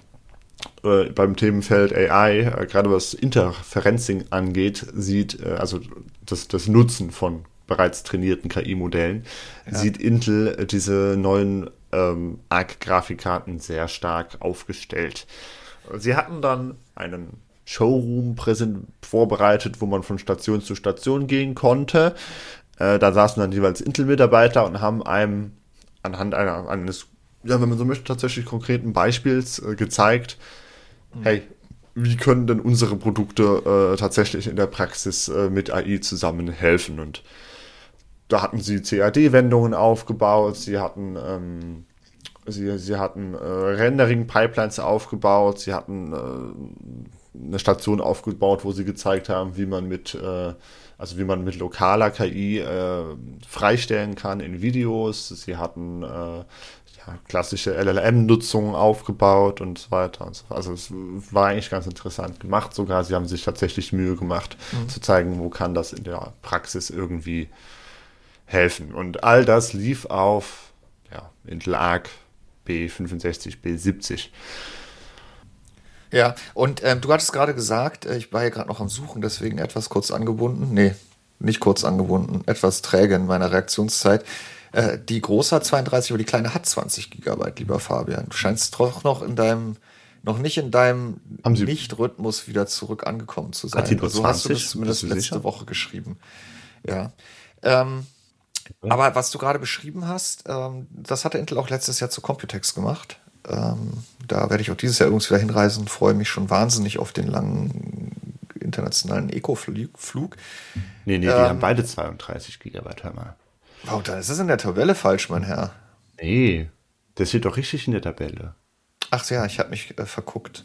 äh, beim Themenfeld A I, äh, gerade was Interferencing angeht, sieht, äh, also das, das Nutzen von bereits trainierten K I-Modellen, ja. sieht Intel äh, diese neuen ähm, Arc-Grafikkarten sehr stark aufgestellt. Sie hatten dann einen Showroom präsent vorbereitet, wo man von Station zu Station gehen konnte. Äh, da saßen dann jeweils Intel-Mitarbeiter und haben einem anhand einer, eines, ja, wenn man so möchte, tatsächlich konkreten Beispiels äh, gezeigt, mhm. hey, wie können denn unsere Produkte äh, tatsächlich in der Praxis äh, mit A I zusammen helfen? Und da hatten sie C A D-Wendungen aufgebaut, sie hatten ähm, Sie, sie hatten äh, Rendering-Pipelines aufgebaut, sie hatten äh, eine Station aufgebaut, wo sie gezeigt haben, wie man mit, äh, also wie man mit lokaler K I äh, freistellen kann in Videos. Sie hatten äh, ja, klassische L L M-Nutzungen aufgebaut und so weiter und so fort. Also es war eigentlich ganz interessant gemacht sogar. Sie haben sich tatsächlich Mühe gemacht, mhm. zu zeigen, wo kann das in der Praxis irgendwie helfen. Und all das lief auf ja, Intel Arc B fünfundsechzig, B siebzig. Ja, und ähm, du hattest gerade gesagt, äh, ich war hier gerade noch am Suchen, deswegen etwas kurz angebunden. Nee, nicht kurz angebunden, etwas träge in meiner Reaktionszeit. Äh, die große hat zweiunddreißig, aber die kleine hat zwanzig Gigabyte, lieber Fabian. Du scheinst doch noch in deinem, noch nicht in deinem Nicht-Rhythmus wieder zurück angekommen zu sein. Hat die nur so zwanzig? hast du das zumindest letzte sicher? Woche geschrieben. Ja. Ähm, ja. Aber was du gerade beschrieben hast, ähm, das hatte Intel auch letztes Jahr zu Computex gemacht. Ähm, da werde ich auch dieses Jahr übrigens wieder hinreisen, freue mich schon wahnsinnig auf den langen internationalen Eco-Flug. Nee, nee, die Ähm, haben beide zweiunddreißig Gigabyte, hör mal. Wow, dann ist das in der Tabelle falsch, mein Herr. Nee, das steht doch richtig in der Tabelle. Ach ja, ich habe mich äh, verguckt.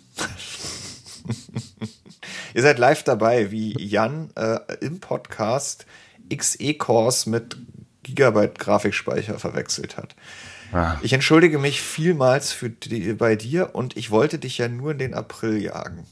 Ihr seid live dabei, wie Jan äh, im Podcast X E-Cores mit Gigabyte Grafikspeicher verwechselt hat. Ah. Ich entschuldige mich vielmals für die, bei dir und ich wollte dich ja nur in den April jagen.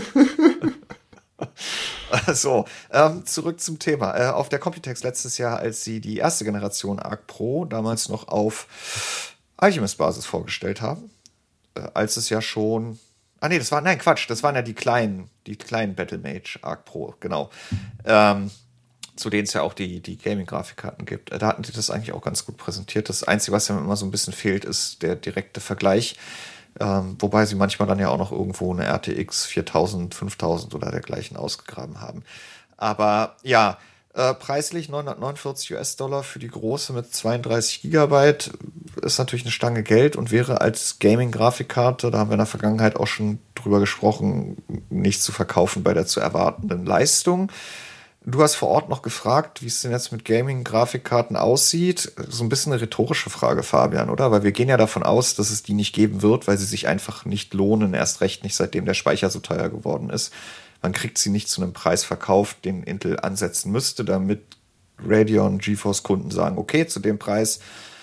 So, ähm, zurück zum Thema. Äh, auf der Computex letztes Jahr, als sie die erste Generation Arc Pro damals noch auf Alchemist-Basis vorgestellt haben, äh, als es ja schon... Ah nee, das war, nein, Quatsch, das waren ja die kleinen, die kleinen Battlemage Arc Pro, genau. Ähm, zu denen es ja auch die, die Gaming-Grafikkarten gibt. Äh, da hatten die das eigentlich auch ganz gut präsentiert. Das Einzige, was ja immer so ein bisschen fehlt, ist der direkte Vergleich. Ähm, wobei sie manchmal dann ja auch noch irgendwo eine R T X viertausend, fünftausend oder dergleichen ausgegraben haben. Aber ja, äh, preislich neunhundertneunundvierzig US-Dollar für die große mit zweiunddreißig Gigabyte ist natürlich eine Stange Geld und wäre als Gaming-Grafikkarte, da haben wir in der Vergangenheit auch schon drüber gesprochen, nicht zu verkaufen bei der zu erwartenden Leistung. Du hast vor Ort noch gefragt, wie es denn jetzt mit Gaming-Grafikkarten aussieht. So ein bisschen eine rhetorische Frage, Fabian, oder? Weil wir gehen ja davon aus, dass es die nicht geben wird, weil sie sich einfach nicht lohnen, erst recht nicht, seitdem der Speicher so teuer geworden ist. Man kriegt sie nicht zu einem Preis verkauft, den Intel ansetzen müsste, damit Radeon, GeForce-Kunden sagen, okay, zu dem Preis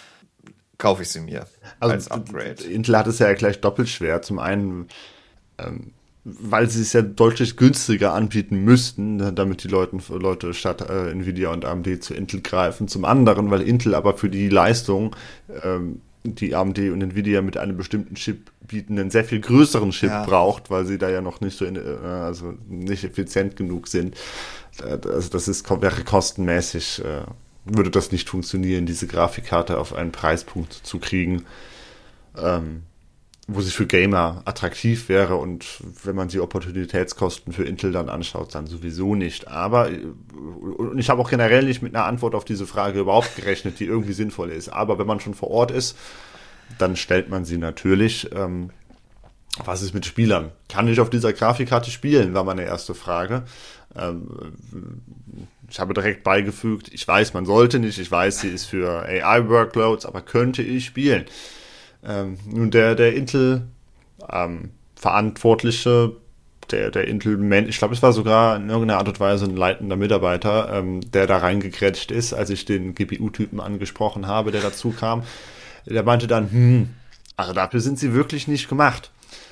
kaufe ich sie mir also als Upgrade. Intel hat es ja gleich doppelt schwer. Zum einen, ähm, weil sie es ja deutlich günstiger anbieten müssten, damit die Leute, Leute statt äh, Nvidia und A M D zu Intel greifen. Zum anderen, weil Intel aber für die Leistung, ähm, die A M D und Nvidia mit einem bestimmten Chip bieten, einen sehr viel größeren Chip Ja. braucht, weil sie da ja noch nicht so in, äh, also nicht effizient genug sind. Äh, also das ist wäre kostenmäßig, äh, würde das nicht funktionieren, diese Grafikkarte auf einen Preispunkt zu kriegen, ähm, wo sie für Gamer attraktiv wäre, und wenn man die Opportunitätskosten für Intel dann anschaut, dann sowieso nicht. Aber und ich habe auch generell nicht mit einer Antwort auf diese Frage überhaupt gerechnet, die irgendwie sinnvoll ist. Aber wenn man schon vor Ort ist, dann stellt man sie natürlich. Ähm, was ist mit Spielern? Kann ich auf dieser Grafikkarte spielen, war meine erste Frage. Ähm, ich habe direkt beigefügt, ich weiß, man sollte nicht, ich weiß, sie ist für A I-Workloads, aber könnte ich spielen? Ähm, nun, der, der Intel-Verantwortliche, ähm, der, der Intel-Mensch, ich glaube, es war sogar in irgendeiner Art und Weise ein leitender Mitarbeiter, ähm, der da reingekrätscht ist, als ich den G P U-Typen angesprochen habe, der dazu kam. Der meinte dann, hm, also dafür sind sie wirklich nicht gemacht.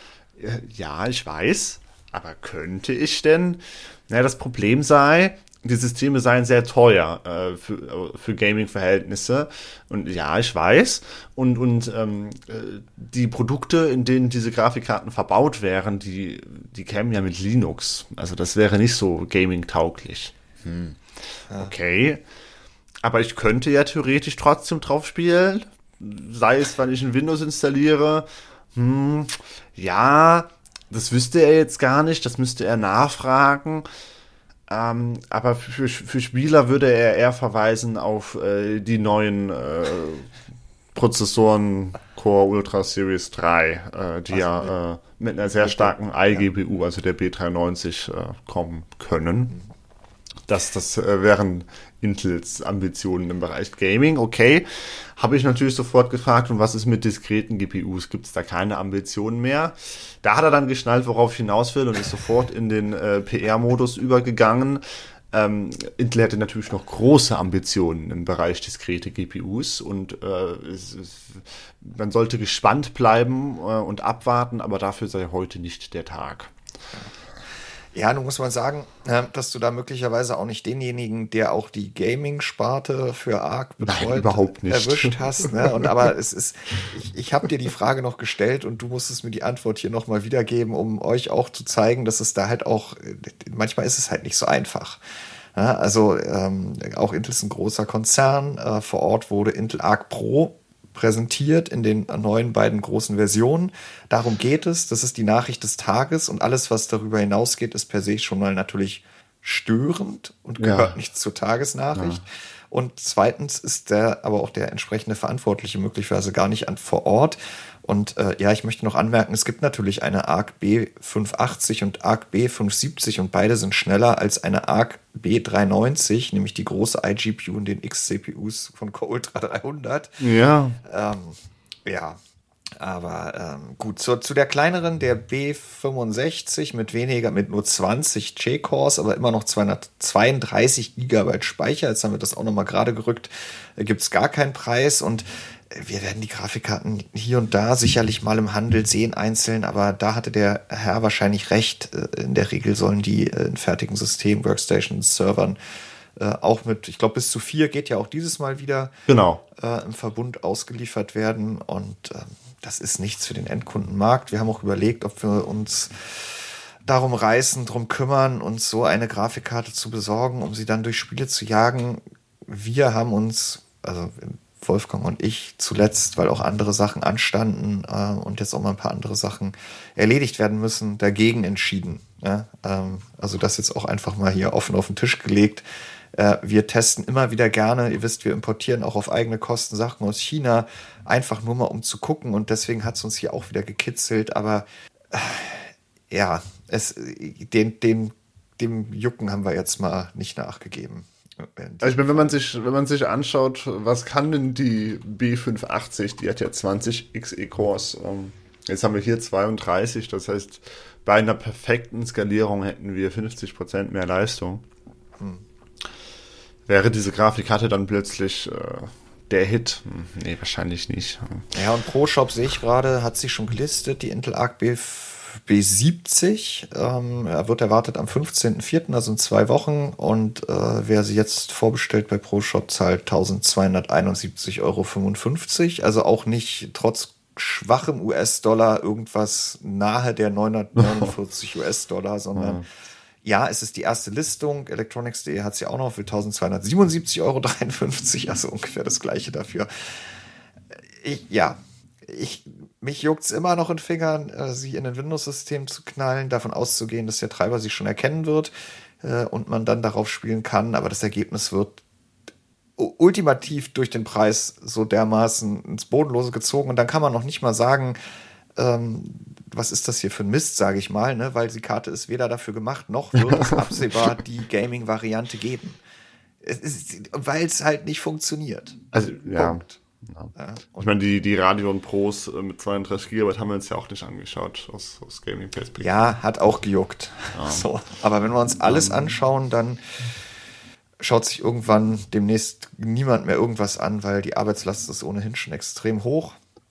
Ja, ich weiß, aber könnte ich denn? Naja, das Problem sei, die Systeme seien sehr teuer äh, für, für Gaming-Verhältnisse. Und ja, ich weiß. Und, und ähm, die Produkte, in denen diese Grafikkarten verbaut wären, die, die kämen ja mit Linux. Also das wäre nicht so Gaming-tauglich. Hm. Ja. Okay. Aber ich könnte ja theoretisch trotzdem drauf spielen. Sei es, wenn ich ein Windows installiere. Hm, ja, das wüsste er jetzt gar nicht. Das müsste er nachfragen. Ähm, aber für, für Spieler würde er eher verweisen auf äh, die neuen äh, Prozessoren Core Ultra Series drei, äh, die also ja äh, mit einer sehr starken iGPU, G P U, also der B dreihundertneunzig, äh, kommen können. Das, das äh, wären Intels Ambitionen im Bereich Gaming. Okay, habe ich natürlich sofort gefragt, und was ist mit diskreten G P Us? Gibt es da keine Ambitionen mehr? Da hat er dann geschnallt, worauf ich hinaus will, und ist sofort in den äh, P R-Modus übergegangen. Ähm, Intel hätte natürlich noch große Ambitionen im Bereich diskrete G P Us, und äh, es, es, man sollte gespannt bleiben äh, und abwarten, aber dafür sei heute nicht der Tag. Ja, nun muss man sagen, dass du da möglicherweise auch nicht denjenigen, der auch die Gaming-Sparte für Arc betreut, Nein, überhaupt nicht. erwischt hast. Ne? Und aber es ist, ich, ich habe dir die Frage noch gestellt und du musstest mir die Antwort hier nochmal wiedergeben, um euch auch zu zeigen, dass es da halt auch, manchmal ist es halt nicht so einfach. Ja, also ähm, auch Intel ist ein großer Konzern. Äh, vor Ort wurde Intel Arc Pro präsentiert in den neuen beiden großen Versionen. Darum geht es. Das ist die Nachricht des Tages, und alles, was darüber hinausgeht, ist per se schon mal natürlich störend und gehört ja. nicht zur Tagesnachricht. Ja. Und zweitens ist der aber auch der entsprechende Verantwortliche möglicherweise gar nicht an vor Ort. Und äh, ja, ich möchte noch anmerken, es gibt natürlich eine Arc B fünfhundertachtzig und Arc B fünfhundertsiebzig und beide sind schneller als eine Arc B dreihundertneunzig, nämlich die große iGPU und den X-C P Us von Core Ultra dreihundert. Ja. Ähm, ja, aber ähm, gut, zu, zu der kleineren, der B fünfundsechzig mit weniger, mit nur zwanzig J-Cores, aber immer noch zweihundertzweiunddreißig Gigabyte Speicher, jetzt haben wir das auch nochmal gerade gerückt, äh, gibt es gar keinen Preis und wir werden die Grafikkarten hier und da sicherlich mal im Handel sehen einzeln, aber da hatte der Herr wahrscheinlich recht. In der Regel sollen die in fertigen Systemen, Workstations, Servern auch mit, ich glaube bis zu vier geht ja auch dieses Mal wieder genau. äh, im Verbund ausgeliefert werden und äh, das ist nichts für den Endkundenmarkt. Wir haben auch überlegt, ob wir uns darum reißen, darum kümmern, uns so eine Grafikkarte zu besorgen, um sie dann durch Spiele zu jagen. Wir haben uns, also Wolfgang und ich zuletzt, weil auch andere Sachen anstanden äh, und jetzt auch mal ein paar andere Sachen erledigt werden müssen, dagegen entschieden. Ja? Ähm, also das jetzt auch einfach mal hier offen auf den Tisch gelegt. Äh, wir testen immer wieder gerne, ihr wisst, wir importieren auch auf eigene Kosten Sachen aus China, einfach nur mal um zu gucken und deswegen hat es uns hier auch wieder gekitzelt, aber äh, ja, es, den, den, dem Jucken haben wir jetzt mal nicht nachgegeben. Also ich meine, wenn man sich, wenn man sich anschaut, was kann denn die B fünfhundertachtzig, die hat ja zwanzig X E-Cores, ähm, jetzt haben wir hier zweiunddreißig, das heißt, bei einer perfekten Skalierung hätten wir fünfzig Prozent mehr Leistung. Hm. Wäre diese Grafikkarte dann plötzlich äh, der Hit? Hm, nee, wahrscheinlich nicht. Ja, und ProShop sehe ich gerade, hat sie schon gelistet, die Intel Arc B B siebzig, ähm, er wird erwartet am fünfzehnten vierten, also in zwei Wochen. Und äh, wer sie jetzt vorbestellt bei ProShop, zahlt eintausendzweihunderteinundsiebzig Euro fünfundfünfzig. Also auch nicht trotz schwachem U S-Dollar irgendwas nahe der neunhundertneunundvierzig U S-Dollar, sondern ja, es ist die erste Listung. Electronics Punkt de hat sie auch noch für eintausendzweihundertsiebenundsiebzig Euro dreiundfünfzig, also ungefähr das gleiche dafür. Ich, ja, ich, mich juckt es immer noch in den Fingern, äh, sie in ein Windows-System zu knallen, davon auszugehen, dass der Treiber sie schon erkennen wird äh, und man dann darauf spielen kann, aber das Ergebnis wird ultimativ durch den Preis so dermaßen ins Bodenlose gezogen und dann kann man noch nicht mal sagen, ähm, was ist das hier für ein Mist, sage ich mal, ne? Weil die Karte ist weder dafür gemacht, noch wird es absehbar die Gaming-Variante geben. Weil es halt nicht funktioniert. Also, ja. Punkt. Ja. Ja, ich meine, die, die Radeon Pros mit zweiunddreißig Gigabyte haben wir uns ja auch nicht angeschaut aus, aus Gaming-Perspektive. Ja, hat auch gejuckt. Ja. So. Aber wenn wir uns alles anschauen, dann schaut sich irgendwann demnächst niemand mehr irgendwas an, weil die Arbeitslast ist ohnehin schon extrem hoch.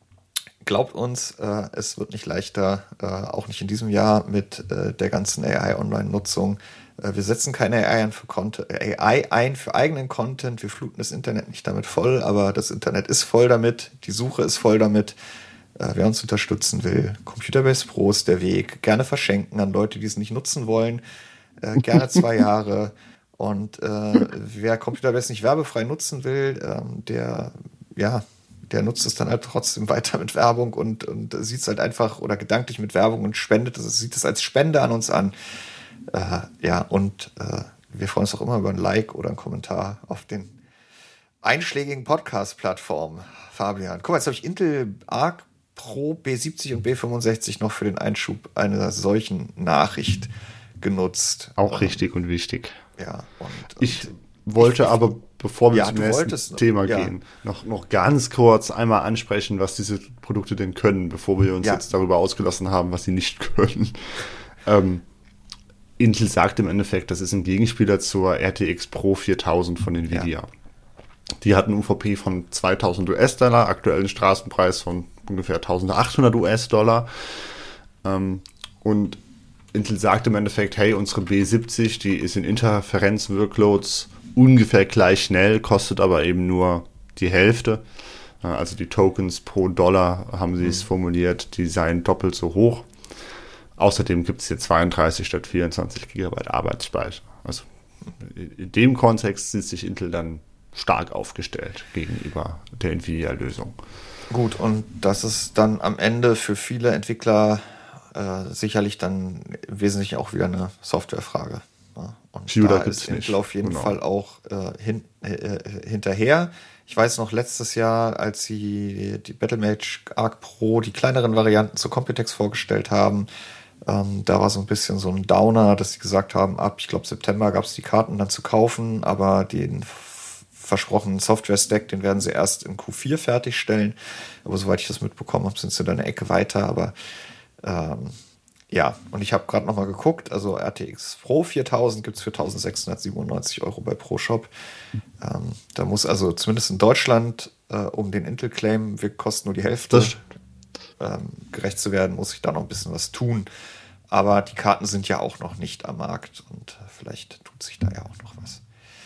Glaubt uns, äh, es wird nicht leichter, äh, auch nicht in diesem Jahr mit äh, der ganzen A I-Online-Nutzung. Äh, wir setzen keine A I ein für, Content, A I ein für eigenen Content. Wir fluten das Internet nicht damit voll, aber das Internet ist voll damit. Die Suche ist voll damit. Äh, wer uns unterstützen will, Computerbase Pro ist der Weg. Gerne verschenken an Leute, die es nicht nutzen wollen. Äh, gerne zwei Jahre. Und äh, wer Computerbase nicht werbefrei nutzen will, ähm, der, ja, der nutzt es dann halt trotzdem weiter mit Werbung und, und sieht es halt einfach oder gedanklich mit Werbung und spendet es, sieht es als Spende an uns an. Äh, ja, und äh, wir freuen uns auch immer über ein Like oder einen Kommentar auf den einschlägigen Podcast-Plattformen. Fabian, guck mal, jetzt habe ich Intel Arc Pro B siebzig und B fünfundsechzig noch für den Einschub einer solchen Nachricht genutzt. Auch ähm, richtig und wichtig. Ja, und, und ich wollte ich, aber, bevor wir ja, zum nächsten wolltest, Thema ja. gehen, noch, noch ganz kurz einmal ansprechen, was diese Produkte denn können, bevor wir uns ja. jetzt darüber ausgelassen haben, was sie nicht können. ähm, Intel sagt im Endeffekt, das ist ein Gegenspieler zur R T X Pro viertausend von Nvidia. Ja. Die hat einen U V P von zweitausend U S-Dollar, aktuellen Straßenpreis von ungefähr eintausendachthundert U S-Dollar. Ähm, und Intel sagt im Endeffekt, hey, unsere B siebzig, die ist in Interferenz-Workloads ungefähr gleich schnell, kostet aber eben nur die Hälfte. Also die Tokens pro Dollar, haben sie mhm. es formuliert, die seien doppelt so hoch. Außerdem gibt es hier zweiunddreißig statt vierundzwanzig Gigabyte Arbeitsspeicher. Also in dem Kontext ist sich Intel dann stark aufgestellt gegenüber der Nvidia-Lösung. Gut, und das ist dann am Ende für viele Entwickler äh, sicherlich dann wesentlich auch wieder eine Softwarefrage. Ja, und Fewer da gibt's ist Intel nicht. auf jeden Genau. Fall auch äh, hin, äh, hinterher. Ich weiß noch, letztes Jahr, als sie die Battlemage Arc Pro, die kleineren Varianten zur Computex vorgestellt haben, ähm, da war so ein bisschen so ein Downer, dass sie gesagt haben, ab, ich glaube, September gab es die Karten dann zu kaufen, aber den f- versprochenen Software-Stack, den werden sie erst in Q vier fertigstellen. Aber soweit ich das mitbekommen habe, sind sie da eine Ecke weiter. Aber ähm, ja, und ich habe gerade noch mal geguckt, also R T X Pro viertausend gibt es für eintausendsechshundertsiebenundneunzig Euro bei ProShop. Ähm, da muss also zumindest in Deutschland, äh, um den Intel-Claim, wir kosten nur die Hälfte, Das, ähm, gerecht zu werden, muss ich da noch ein bisschen was tun. Aber die Karten sind ja auch noch nicht am Markt und vielleicht tut sich da ja auch noch was.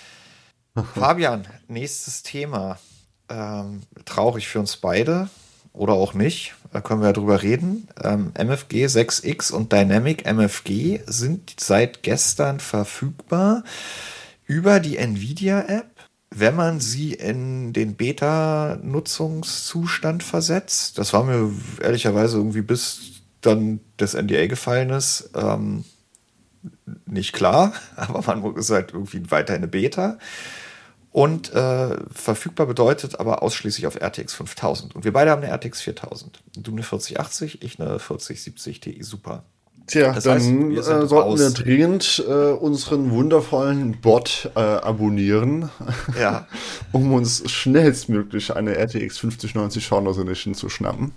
Fabian, nächstes Thema. Ähm, traurig für uns beide oder auch nicht, da können wir ja drüber reden. Ähm, M F G sechs X und Dynamic M F G sind seit gestern verfügbar über die Nvidia-App. Wenn man sie in den Beta-Nutzungszustand versetzt, das war mir ehrlicherweise irgendwie bis dann das N D A gefallen ist, ähm, nicht klar, aber man ist halt irgendwie weiter in eine Beta. Und äh, verfügbar bedeutet aber ausschließlich auf R T X fünftausend. Und wir beide haben eine R T X viertausend. Du eine vierzig achtzig, ich eine vierzig siebzig Ti Super. tja, Das dann heißt, wir sind äh, sollten wir raus. dringend äh, unseren wundervollen Bot äh, abonnieren, Ja, um uns schnellstmöglich eine R T X fünfzig neunzig Shadows Edition zu schnappen.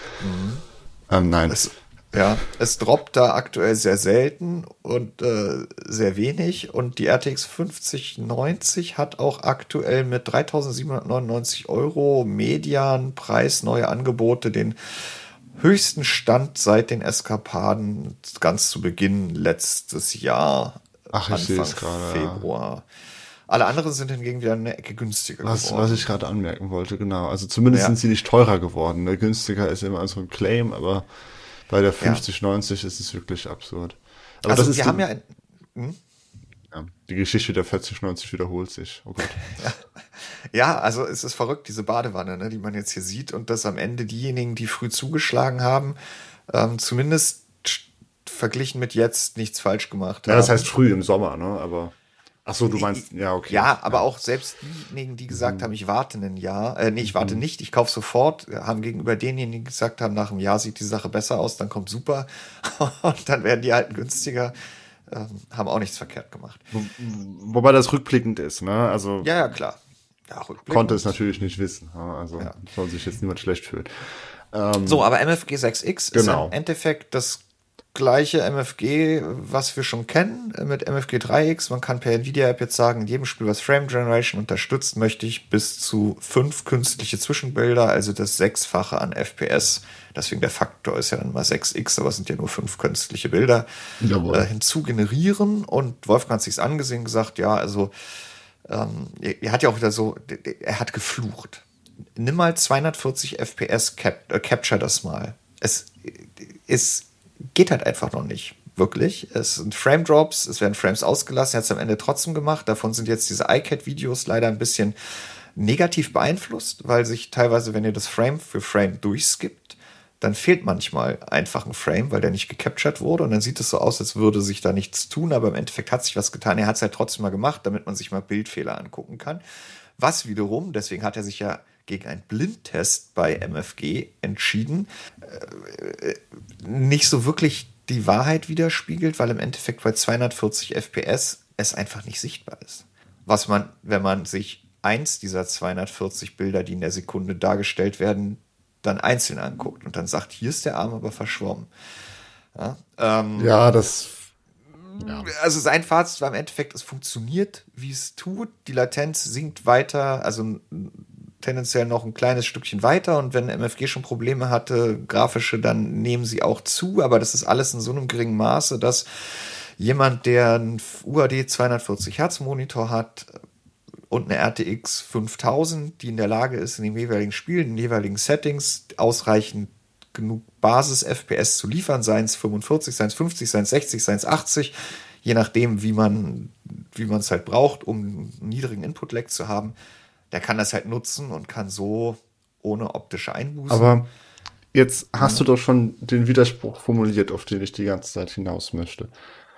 Ähm, nein. es, ja, es droppt da aktuell sehr selten und äh, sehr wenig. Und die R T X fünfzig neunzig hat auch aktuell mit dreitausendsiebenhundertneunundneunzig Euro Medianpreis neue Angebote den höchsten Stand seit den Eskapaden ganz zu Beginn letztes Jahr, Ach, ich sehe Anfang es gerade, ja. Februar. Alle anderen sind hingegen wieder eine Ecke günstiger Was, geworden. was ich gerade anmerken wollte, genau. Also zumindest Ja. sind sie nicht teurer geworden. Ne? Günstiger ist immer so ein Claim, aber bei der fünfzig neunzig ist es wirklich absurd. Aber Also das ist wir die, haben ja, ein, hm? ja, die Geschichte der vierzig neunzig wiederholt sich. Oh Gott. Ja, also es ist verrückt, diese Badewanne, ne, die man jetzt hier sieht und dass am Ende diejenigen, die früh zugeschlagen haben, ähm, zumindest st- verglichen mit jetzt nichts falsch gemacht Ja, das haben. heißt früh im Sommer, ne? Aber ach so, du meinst, ja, okay. Ja, aber auch selbst diejenigen, die gesagt haben, ich warte ein Jahr, äh, nee, ich warte nicht, ich kaufe sofort, haben gegenüber denjenigen, die gesagt haben, nach einem Jahr sieht die Sache besser aus, dann kommt super und dann werden die alten günstiger, ähm, haben auch nichts verkehrt gemacht. Wobei das rückblickend ist, ne? Also Ja, ja, klar. Ja, rückblickend. konnte es natürlich nicht wissen. Ja? Also Ja. soll sich jetzt niemand schlecht fühlen. So, aber M F G sechs X Genau. ist im Endeffekt das gleiche M F G, was wir schon kennen mit M F G drei X. Man kann per Nvidia-App jetzt sagen, in jedem Spiel, was Frame Generation unterstützt, möchte ich bis zu fünf künstliche Zwischenbilder, also das Sechsfache an F P S. Deswegen der Faktor ist ja dann mal sechs X, aber es sind ja nur fünf künstliche Bilder Jawohl. äh, hinzu generieren. Und Wolfgang hat sich's angesehen, gesagt, ja, also ähm, er, er hat ja auch wieder so, er hat geflucht. Nimm mal zweihundertvierzig F P S, cap, äh, capture das mal. Es, es geht halt einfach noch nicht, wirklich. Es sind Frame Drops, es werden Frames ausgelassen, er hat es am Ende trotzdem gemacht. Davon sind jetzt diese iCat-Videos leider ein bisschen negativ beeinflusst, weil sich teilweise, wenn ihr das Frame für Frame durchskippt, dann fehlt manchmal einfach ein Frame, weil der nicht gecaptured wurde und dann sieht es so aus, als würde sich da nichts tun, aber im Endeffekt hat sich was getan. Er hat es halt trotzdem mal gemacht, damit man sich mal Bildfehler angucken kann. Was wiederum, deswegen hat er sich ja gegen einen Blindtest bei M F G entschieden, äh, nicht so wirklich die Wahrheit widerspiegelt, weil im Endeffekt bei zweihundertvierzig F P S es einfach nicht sichtbar ist. Was man, wenn man sich eins dieser zweihundertvierzig Bilder, die in der Sekunde dargestellt werden, dann einzeln anguckt und dann sagt, hier ist der Arm aber verschwommen. Ja, ähm, Ja, das. Ja. Also sein Fazit war im Endeffekt, es funktioniert, wie es tut. Die Latenz sinkt weiter, also tendenziell noch ein kleines Stückchen weiter. Und wenn M F G schon Probleme hatte, grafische, dann nehmen sie auch zu. Aber das ist alles in so einem geringen Maße, dass jemand, der einen U A D zweihundertvierzig Hertz Monitor hat und eine R T X fünftausend, die in der Lage ist, in dem jeweiligen Spiel, in den jeweiligen Settings ausreichend genug Basis-F P S zu liefern, seien es fünfundvierzig, seien es fünfzig, seien es sechzig, seien es achtzig, je nachdem, wie man wie man es halt braucht, um einen niedrigen Input-Lag zu haben, der kann das halt nutzen und kann so ohne optische Einbußen. Aber jetzt hast du doch schon den Widerspruch formuliert, auf den ich die ganze Zeit hinaus möchte.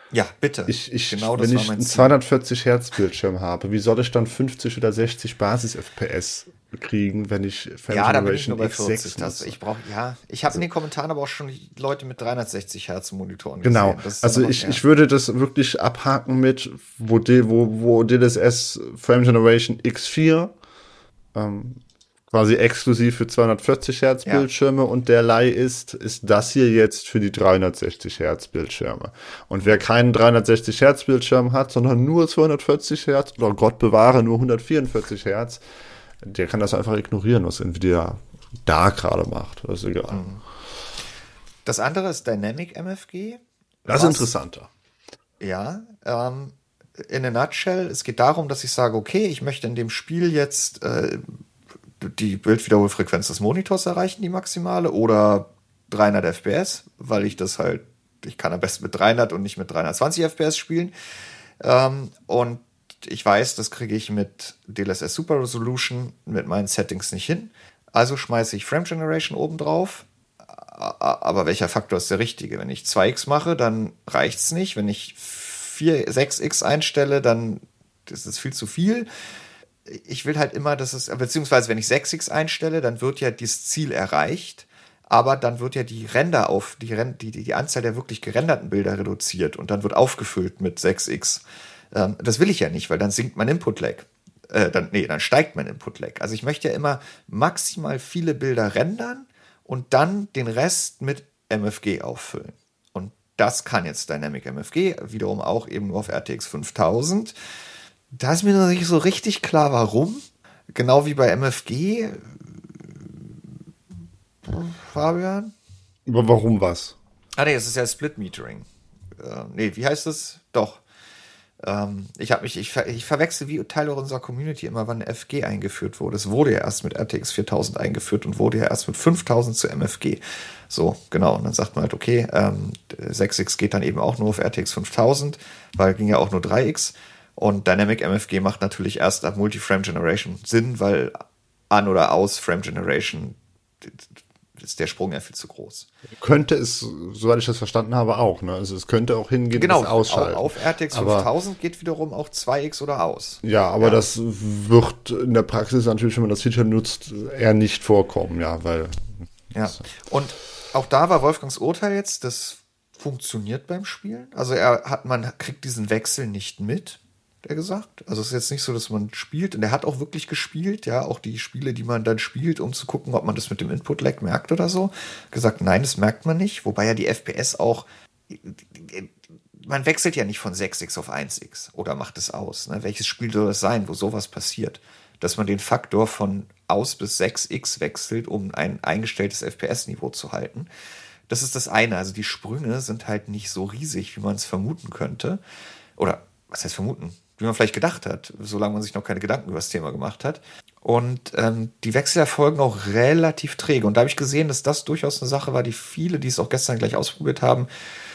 Ja, bitte. Ich, ich, genau wenn das war ich mein einen Ziel. zweihundertvierzig Hertz Bildschirm habe, wie soll ich dann fünfzig oder sechzig Basis-F P S kriegen, wenn ich Frame Ja, da bin ich Generation nur bei X sechs vierzig. Das, nutze? ich brauche, ja, ich habe in den Kommentaren aber auch schon Leute mit dreihundertsechzig Hertz Monitoren Genau, gesehen. Das ist also dann noch ich, mehr. ich würde das wirklich abhaken mit, wo, D, wo, wo D L S S Frame Generation X vier ähm, quasi exklusiv für zweihundertvierzig Hertz Ja. Bildschirme und derlei ist, ist das hier jetzt für die dreihundertsechzig Hertz Bildschirme. Und wer keinen dreihundertsechzig Hertz Bildschirm hat, sondern nur zweihundertvierzig Hertz oder Gott bewahre nur hundertvierundvierzig Hertz, der kann das einfach ignorieren, was Nvidia da gerade macht. Das ist egal. Das andere ist Dynamic M F G. Das ist Was- interessanter. Ja, ähm, in a nutshell, es geht darum, dass ich sage, okay, ich möchte in dem Spiel jetzt äh, die Bildwiederholfrequenz des Monitors erreichen, die maximale, oder dreihundert F P S, weil ich das halt, ich kann am besten mit dreihundert und nicht mit dreihundertzwanzig F P S spielen. Ähm, und ich weiß, das kriege ich mit D L S S Super Resolution mit meinen Settings nicht hin. Also schmeiße ich Frame Generation oben drauf. A- Aber welcher Faktor ist der richtige? Wenn ich zwei x mache, dann reicht's nicht. Wenn ich vier, sechs x einstelle, dann ist es viel zu viel. Ich will halt immer, dass es, beziehungsweise wenn ich sechs x einstelle, dann wird ja das Ziel erreicht, aber dann wird ja die Render auf, die, Ren- die, die, die Anzahl der wirklich gerenderten Bilder reduziert und dann wird aufgefüllt mit sechs x. Ähm, das will ich ja nicht, weil dann sinkt mein Input-Lag. Äh, dann, nee, dann steigt mein Input-Lag. Also ich möchte ja immer maximal viele Bilder rendern und dann den Rest mit M F G auffüllen. Und das kann jetzt Dynamic M F G, wiederum auch eben nur auf R T X fünftausend. Da ist mir noch nicht so richtig klar, warum. Genau wie bei M F G. Fabian? Aber warum was? Ah, nee, es ist ja Split-Metering. Äh, nee, wie heißt es? Doch. Ähm, ich habe mich, ich, ver ich verwechsel wie Teile unserer Community immer, wann F G eingeführt wurde. Es wurde ja erst mit R T X viertausend eingeführt und wurde ja erst mit fünftausend zu M F G. So, genau. Und dann sagt man halt, okay, ähm, sechs x geht dann eben auch nur auf R T X fünftausend, weil ging ja auch nur drei x. Und Dynamic M F G macht natürlich erst ab Multi-Frame Generation Sinn, weil an oder aus Frame Generation ist der Sprung ja viel zu groß. Könnte es, soweit ich das verstanden habe, auch. Ne? Also es könnte auch hingehen, Genau, das ausschalten. auf R T X Aber- fünftausend geht wiederum auch zwei x oder aus. Ja, aber Ja. das wird in der Praxis natürlich, wenn man das Feature nutzt, eher nicht vorkommen, ja, weil Ja. Und auch da war Wolfgangs Urteil jetzt, das funktioniert beim Spielen. Also er hat, man kriegt diesen Wechsel nicht mit, hat er gesagt. Also es ist jetzt nicht so, dass man spielt. Und er hat auch wirklich gespielt, ja, auch die Spiele, die man dann spielt, um zu gucken, ob man das mit dem Input-Lag merkt oder so. Gesagt, nein, das merkt man nicht. Wobei ja die F P S auch, man wechselt ja nicht von sechs x auf eins x oder macht es aus. Ne? Welches Spiel soll das sein, wo sowas passiert? Dass man den Faktor von aus bis sechs x wechselt, um ein eingestelltes F P S-Niveau zu halten. Das ist das eine. Also die Sprünge sind halt nicht so riesig, wie man es vermuten könnte. Oder was heißt vermuten? Wie man vielleicht gedacht hat, solange man sich noch keine Gedanken über das Thema gemacht hat. Und ähm, die Wechsel erfolgen auch relativ träge. Und da habe ich gesehen, dass das durchaus eine Sache war, die viele, die es auch gestern gleich ausprobiert haben,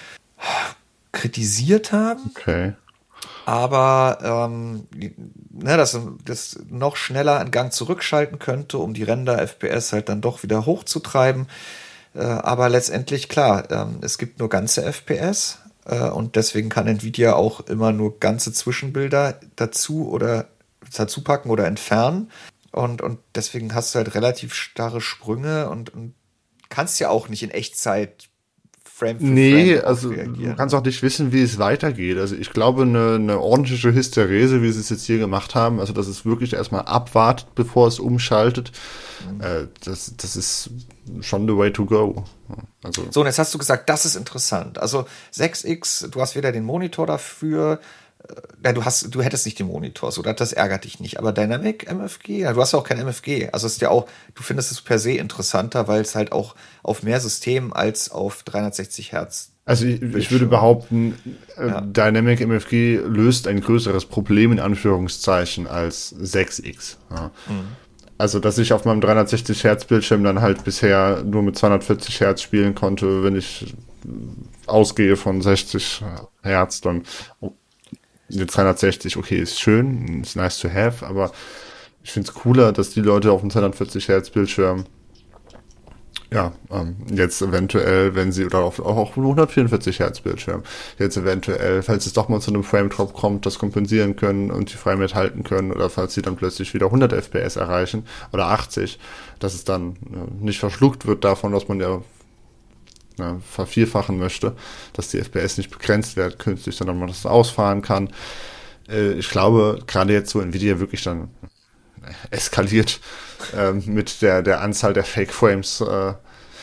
kritisiert haben. okay. Aber ähm, die- ne, dass das noch schneller einen Gang zurückschalten könnte, um die Render-F P S halt dann doch wieder hochzutreiben. Äh, aber letztendlich, klar, ähm, es gibt nur ganze F P S äh, und deswegen kann Nvidia auch immer nur ganze Zwischenbilder dazu oder dazu packen oder entfernen. Und, und deswegen hast du halt relativ starre Sprünge und, und kannst ja auch nicht in Echtzeit Frame für Nee, Frame also reagieren. du kannst auch nicht wissen, wie es weitergeht. Also ich glaube, eine, eine ordentliche Hysterese, wie sie es jetzt hier gemacht haben, also dass es wirklich erstmal abwartet, bevor es umschaltet, Mhm. äh, das, das ist schon the way to go. Also So, und jetzt hast du gesagt, das ist interessant. Also sechs x, du hast weder den Monitor dafür, äh, ja, du hast, du hättest nicht den Monitor, so, das, das ärgert dich nicht. Aber Dynamic M F G, ja, du hast ja auch kein M F G. Also es ist ja auch, du findest es per se interessanter, weil es halt auch auf mehr Systemen als auf dreihundertsechzig Hertz. Also ich, ich Bildschirm. würde behaupten, äh, Ja. Dynamic M F G löst ein größeres Problem in Anführungszeichen als sechs x. Ja. Also, dass ich auf meinem dreihundertsechzig Hertz Bildschirm dann halt bisher nur mit zweihundertvierzig Hertz spielen konnte, wenn ich ausgehe von sechzig Hertz, dann oh, jetzt dreihundertsechzig, okay, ist schön, ist nice to have, aber ich finde es cooler, dass die Leute auf dem zweihundertvierzig Hertz Bildschirm Ja, ähm, jetzt eventuell, wenn sie, oder auf, auch auf hundertvierundvierzig Hertz Bildschirm, jetzt eventuell, falls es doch mal zu einem Frame-Drop kommt, das kompensieren können und die Framerate halten können, oder falls sie dann plötzlich wieder hundert F P S erreichen, oder achtzig, dass es dann äh, nicht verschluckt wird davon, dass man ja na, vervierfachen möchte, dass die F P S nicht begrenzt werden künstlich, sondern man das ausfahren kann. Äh, ich glaube, gerade jetzt so Nvidia wirklich dann eskaliert äh, mit der, der Anzahl der Fake-Frames, äh,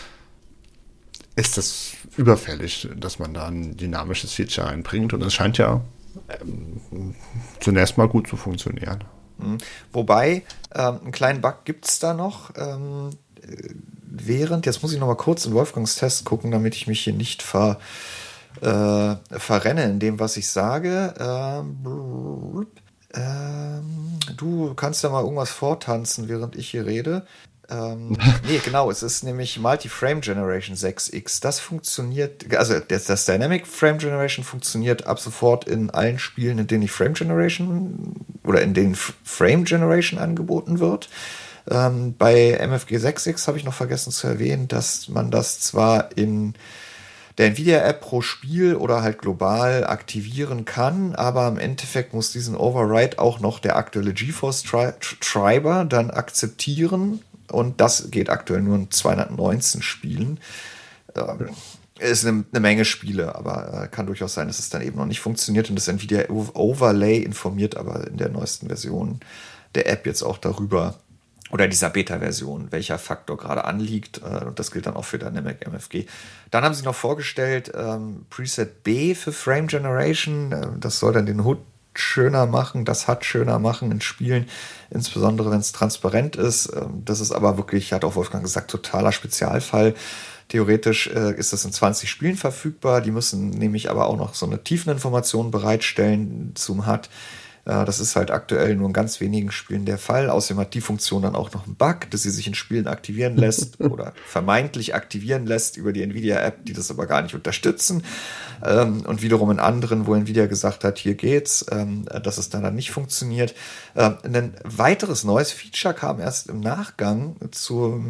ist das überfällig, dass man da ein dynamisches Feature einbringt. Und es scheint ja ähm, zunächst mal gut zu funktionieren. Mhm. Wobei, ähm, einen kleinen Bug gibt es da noch. Ähm, während, jetzt muss ich noch mal kurz in Wolfgangs Test gucken, damit ich mich hier nicht ver, äh, verrenne in dem, was ich sage. Ähm, Ähm, du kannst ja mal irgendwas vortanzen, während ich hier rede. Ähm, nee, genau, es ist nämlich Multi-Frame Generation sechs X. Das funktioniert, also das, das Dynamic Frame Generation funktioniert ab sofort in allen Spielen, in denen die Frame Generation oder in denen Frame Generation angeboten wird. Ähm, bei M F G sechs X habe ich noch vergessen zu erwähnen, dass man das zwar in der Nvidia-App pro Spiel oder halt global aktivieren kann, aber im Endeffekt muss diesen Override auch noch der aktuelle GeForce-Treiber dann akzeptieren und das geht aktuell nur in zweihundertneunzehn Spielen. Ähm, ist eine, eine Menge Spiele, aber äh, kann durchaus sein, dass es dann eben noch nicht funktioniert und das Nvidia-Overlay informiert aber in der neuesten Version der App jetzt auch darüber, oder dieser Beta-Version, welcher Faktor gerade anliegt. Äh, und das gilt dann auch für Dynamic M F G. Dann haben sie noch vorgestellt, ähm, Preset B für Frame Generation. Äh, das soll dann den H U D schöner machen, das H U D schöner machen in Spielen, insbesondere wenn es transparent ist. Ähm, das ist aber wirklich, hat auch Wolfgang gesagt, totaler Spezialfall. Theoretisch äh, ist das in zwanzig Spielen verfügbar. Die müssen nämlich aber auch noch so eine Tiefeninformation bereitstellen zum H U D. Das ist halt aktuell nur in ganz wenigen Spielen der Fall. Außerdem hat die Funktion dann auch noch einen Bug, dass sie sich in Spielen aktivieren lässt oder vermeintlich aktivieren lässt über die Nvidia-App, die das aber gar nicht unterstützen. Und wiederum in anderen, wo Nvidia gesagt hat, hier geht's, dass es dann, dann nicht funktioniert. Ein weiteres neues Feature kam erst im Nachgang zu,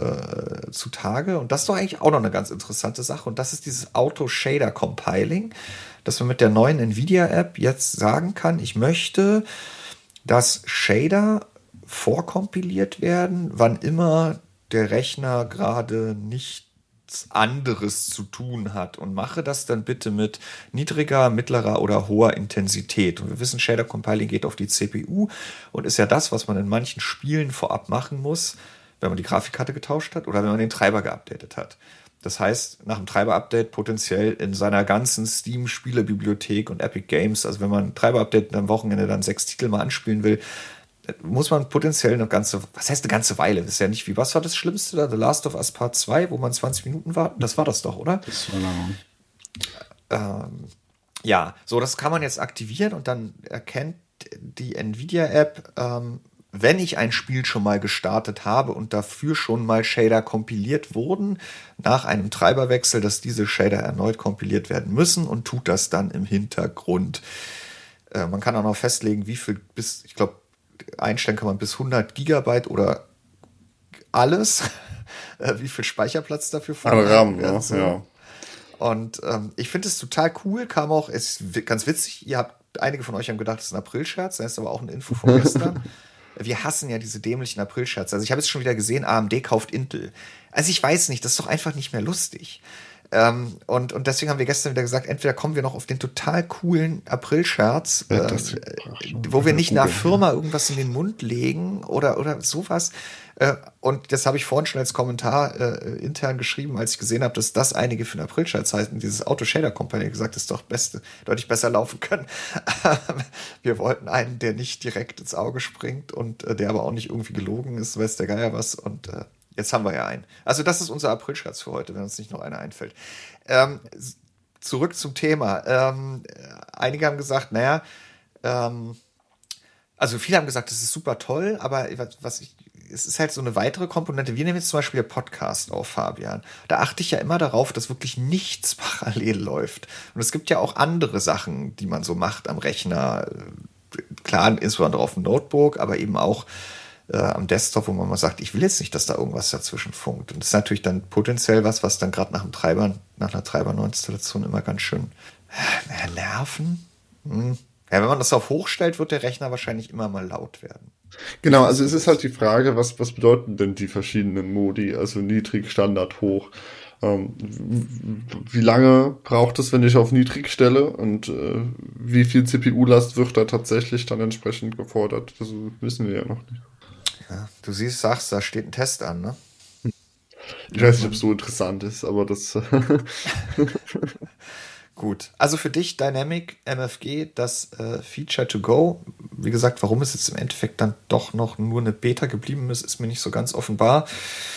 äh, zu Tage und das ist doch eigentlich auch noch eine ganz interessante Sache und das ist dieses Auto-Shader-Compiling, dass man mit der neuen Nvidia-App jetzt sagen kann, ich möchte, dass Shader vorkompiliert werden, wann immer der Rechner gerade nichts anderes zu tun hat und mache das dann bitte mit niedriger, mittlerer oder hoher Intensität. Und wir wissen, Shader-Compiling geht auf die C P U und ist ja das, was man in manchen Spielen vorab machen muss, wenn man die Grafikkarte getauscht hat oder wenn man den Treiber geupdatet hat. Das heißt, nach dem Treiber-Update potenziell in seiner ganzen Steam-Spielebibliothek und Epic Games, also wenn man ein Treiber-Update am Wochenende dann sechs Titel mal anspielen will, muss man potenziell eine ganze, was heißt eine ganze Weile? Das ist ja nicht wie, was war das Schlimmste da? The Last of Us Part zwei, wo man zwanzig Minuten warten? Das war das doch, oder? Das war lang. Ähm, ja, so, das kann man jetzt aktivieren und dann erkennt die Nvidia-App, ähm, wenn ich ein Spiel schon mal gestartet habe und dafür schon mal Shader kompiliert wurden, nach einem Treiberwechsel, dass diese Shader erneut kompiliert werden müssen und tut das dann im Hintergrund. Äh, man kann auch noch festlegen, wie viel bis, ich glaube, einstellen kann man bis hundert Gigabyte oder alles, äh, wie viel Speicherplatz dafür vorhanden ist. Ja. Und ähm, ich finde es total cool, kam auch, es ist ganz witzig, ihr habt, einige von euch haben gedacht, es ist ein April-Scherz, das ist aber auch eine Info von gestern. Wir hassen ja diese dämlichen April-Scherze. Also ich habe jetzt schon wieder gesehen, A M D kauft Intel. Also ich weiß nicht, das ist doch einfach nicht mehr lustig. Ähm, und, und deswegen haben wir gestern wieder gesagt, entweder kommen wir noch auf den total coolen April-Scherz, äh, wo wir nicht einer Firma irgendwas in den Mund legen oder, oder sowas. Äh, und das habe ich vorhin schon als Kommentar äh, intern geschrieben, als ich gesehen habe, dass das einige für einen April-Scherz heißen. Dieses Auto-Shader-Company gesagt, das ist doch beste, deutlich besser laufen können. Wir wollten einen, der nicht direkt ins Auge springt und äh, der aber auch nicht irgendwie gelogen ist, weiß der Geier was. Und äh, jetzt haben wir ja einen. Also das ist unser April-Scherz für heute, wenn uns nicht noch einer einfällt. Ähm, zurück zum Thema. Ähm, einige haben gesagt, naja, ähm, also viele haben gesagt, das ist super toll, aber was ich, es ist halt so eine weitere Komponente. Wir nehmen jetzt zum Beispiel Podcast auf, Fabian. Da achte ich ja immer darauf, dass wirklich nichts parallel läuft. Und es gibt ja auch andere Sachen, die man so macht am Rechner. Klar, insbesondere auf dem Notebook, aber eben auch äh, am Desktop, wo man mal sagt, ich will jetzt nicht, dass da irgendwas dazwischen funkt. Und das ist natürlich dann potenziell was, was dann gerade nach dem Treiber, nach einer Treiberneuinstallation immer ganz schön äh, nerven. Hm. Ja, wenn man das auf hoch stellt, wird der Rechner wahrscheinlich immer mal laut werden. Genau, also es ist halt die Frage, was, was bedeuten denn die verschiedenen Modi, also niedrig, Standard, hoch. Ähm, wie lange braucht es, wenn ich auf niedrig stelle und äh, wie viel C P U-Last wird da tatsächlich dann entsprechend gefordert? Das wissen wir ja noch nicht. Ja, du siehst, sagst, da steht ein Test an, ne? Ich weiß nicht, ob es so interessant ist, aber das... Gut, also für dich Dynamic M F G, das äh, Feature to go. Wie gesagt, warum es jetzt im Endeffekt dann doch noch nur eine Beta geblieben ist, ist mir nicht so ganz offenbar.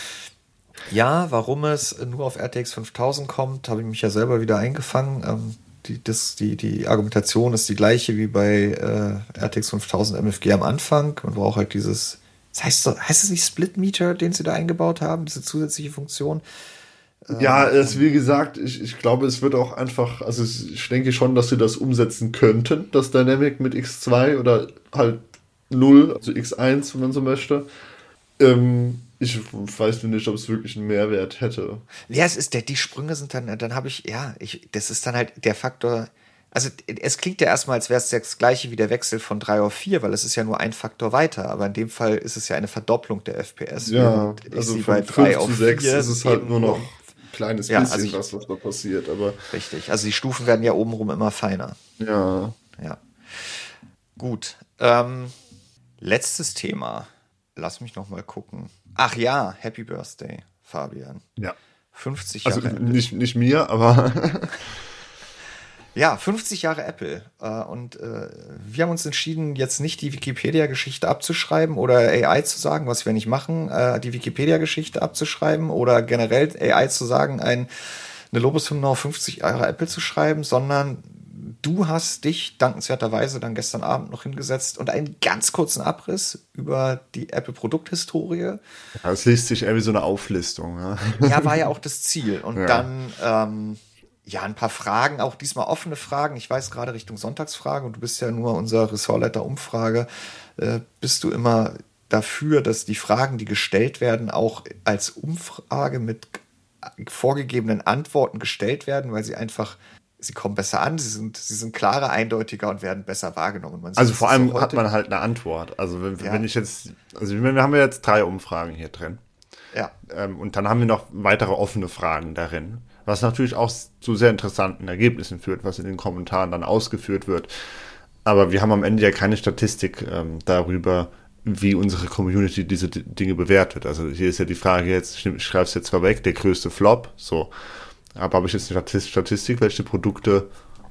Ja, warum es nur auf R T X fünftausend kommt, habe ich mich ja selber wieder eingefangen. Ähm, die, das, die, die Argumentation ist die gleiche wie bei äh, R T X fünftausend M F G am Anfang. Man braucht halt dieses, das heißt, so, heißt es nicht Split Meter, den sie da eingebaut haben, diese zusätzliche Funktion? Ja, es, wie gesagt, ich, ich glaube, es wird auch einfach, also ich denke schon, dass sie das umsetzen könnten, das Dynamic mit X zwei oder halt null, also X eins, wenn man so möchte. Ähm, ich weiß nicht, ob es wirklich einen Mehrwert hätte. Ja, es ist der, die Sprünge sind dann, dann habe ich, ja, ich, das ist dann halt der Faktor, also es klingt ja erstmal, als wäre es das gleiche wie der Wechsel von drei auf vier, weil es ist ja nur ein Faktor weiter, aber in dem Fall ist es ja eine Verdopplung der F P S. Ja, also sie von bei drei fünf auf zu sechs vier ist es halt nur noch ein kleines ja, bisschen also ich, was, was da passiert, aber... Richtig, also die Stufen werden ja obenrum immer feiner. Ja. Ja. Gut, ähm, letztes Thema. Lass mich noch mal gucken. Ach ja, Happy Birthday, Fabian. Ja. fünfzig Jahre Also Apple. nicht, nicht mir, aber... Ja, fünfzig Jahre Apple. Äh, und äh, wir haben uns entschieden, jetzt nicht die Wikipedia-Geschichte abzuschreiben oder A I zu sagen, was wir nicht machen, äh, die Wikipedia-Geschichte abzuschreiben oder generell A I zu sagen, ein, eine Lobeshymne auf fünfzig Jahre Apple zu schreiben, sondern du hast dich dankenswerterweise dann gestern Abend noch hingesetzt und einen ganz kurzen Abriss über die Apple-Produkthistorie. Ja, es liest sich eher wie so eine Auflistung. Ja, ja war ja auch das Ziel. Und ja. dann... Ähm, Ja, ein paar Fragen, auch diesmal offene Fragen. Ich weiß gerade Richtung Sonntagsfrage und du bist ja nur unser Ressortleiter Umfrage. Äh, bist du immer dafür, dass die Fragen, die gestellt werden, auch als Umfrage mit vorgegebenen Antworten gestellt werden, weil sie einfach, sie kommen besser an, sie sind, sie sind klarer, eindeutiger und werden besser wahrgenommen. Man also vor allem hat man halt eine Antwort. Also wenn, ja. wenn ich jetzt, also wir haben ja jetzt drei Umfragen hier drin. Ja. Ähm, und dann haben wir noch weitere offene Fragen darin. Was natürlich auch zu sehr interessanten Ergebnissen führt, was in den Kommentaren dann ausgeführt wird. Aber wir haben am Ende ja keine Statistik ähm, darüber, wie unsere Community diese D- Dinge bewertet. Also hier ist ja die Frage jetzt, ich, ich schreibe es jetzt zwar weg, der größte Flop, so. Aber habe ich jetzt eine Statistik, welche Produkte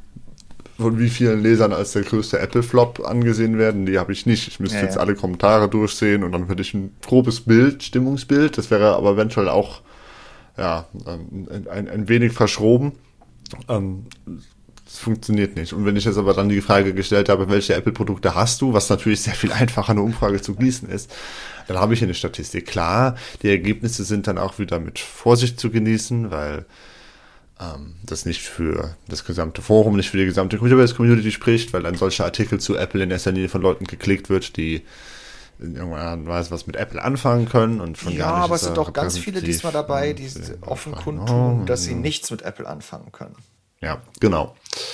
von wie vielen Lesern als der größte Apple-Flop angesehen werden? Die habe ich nicht. Ich müsste ja, jetzt ja. alle Kommentare durchsehen und dann hätte ich ein grobes Bild, Stimmungsbild. Das wäre aber eventuell auch ja, ein, ein, ein wenig verschroben. Ähm, das funktioniert nicht. Und wenn ich jetzt aber dann die Frage gestellt habe, welche Apple-Produkte hast du, was natürlich sehr viel einfacher eine Umfrage zu gießen ist, dann habe ich eine Statistik. Klar, die Ergebnisse sind dann auch wieder mit Vorsicht zu genießen, weil ähm, das nicht für das gesamte Forum, nicht für die gesamte Community spricht, weil ein solcher Artikel zu Apple in erster Linie von Leuten geklickt wird, die in irgendeiner Weise was mit Apple anfangen können und schon ja, gar nicht. Aber es sind doch ganz viele diesmal dabei, die offen kundtun, dass sie nichts mit Apple anfangen können. Ja, genau.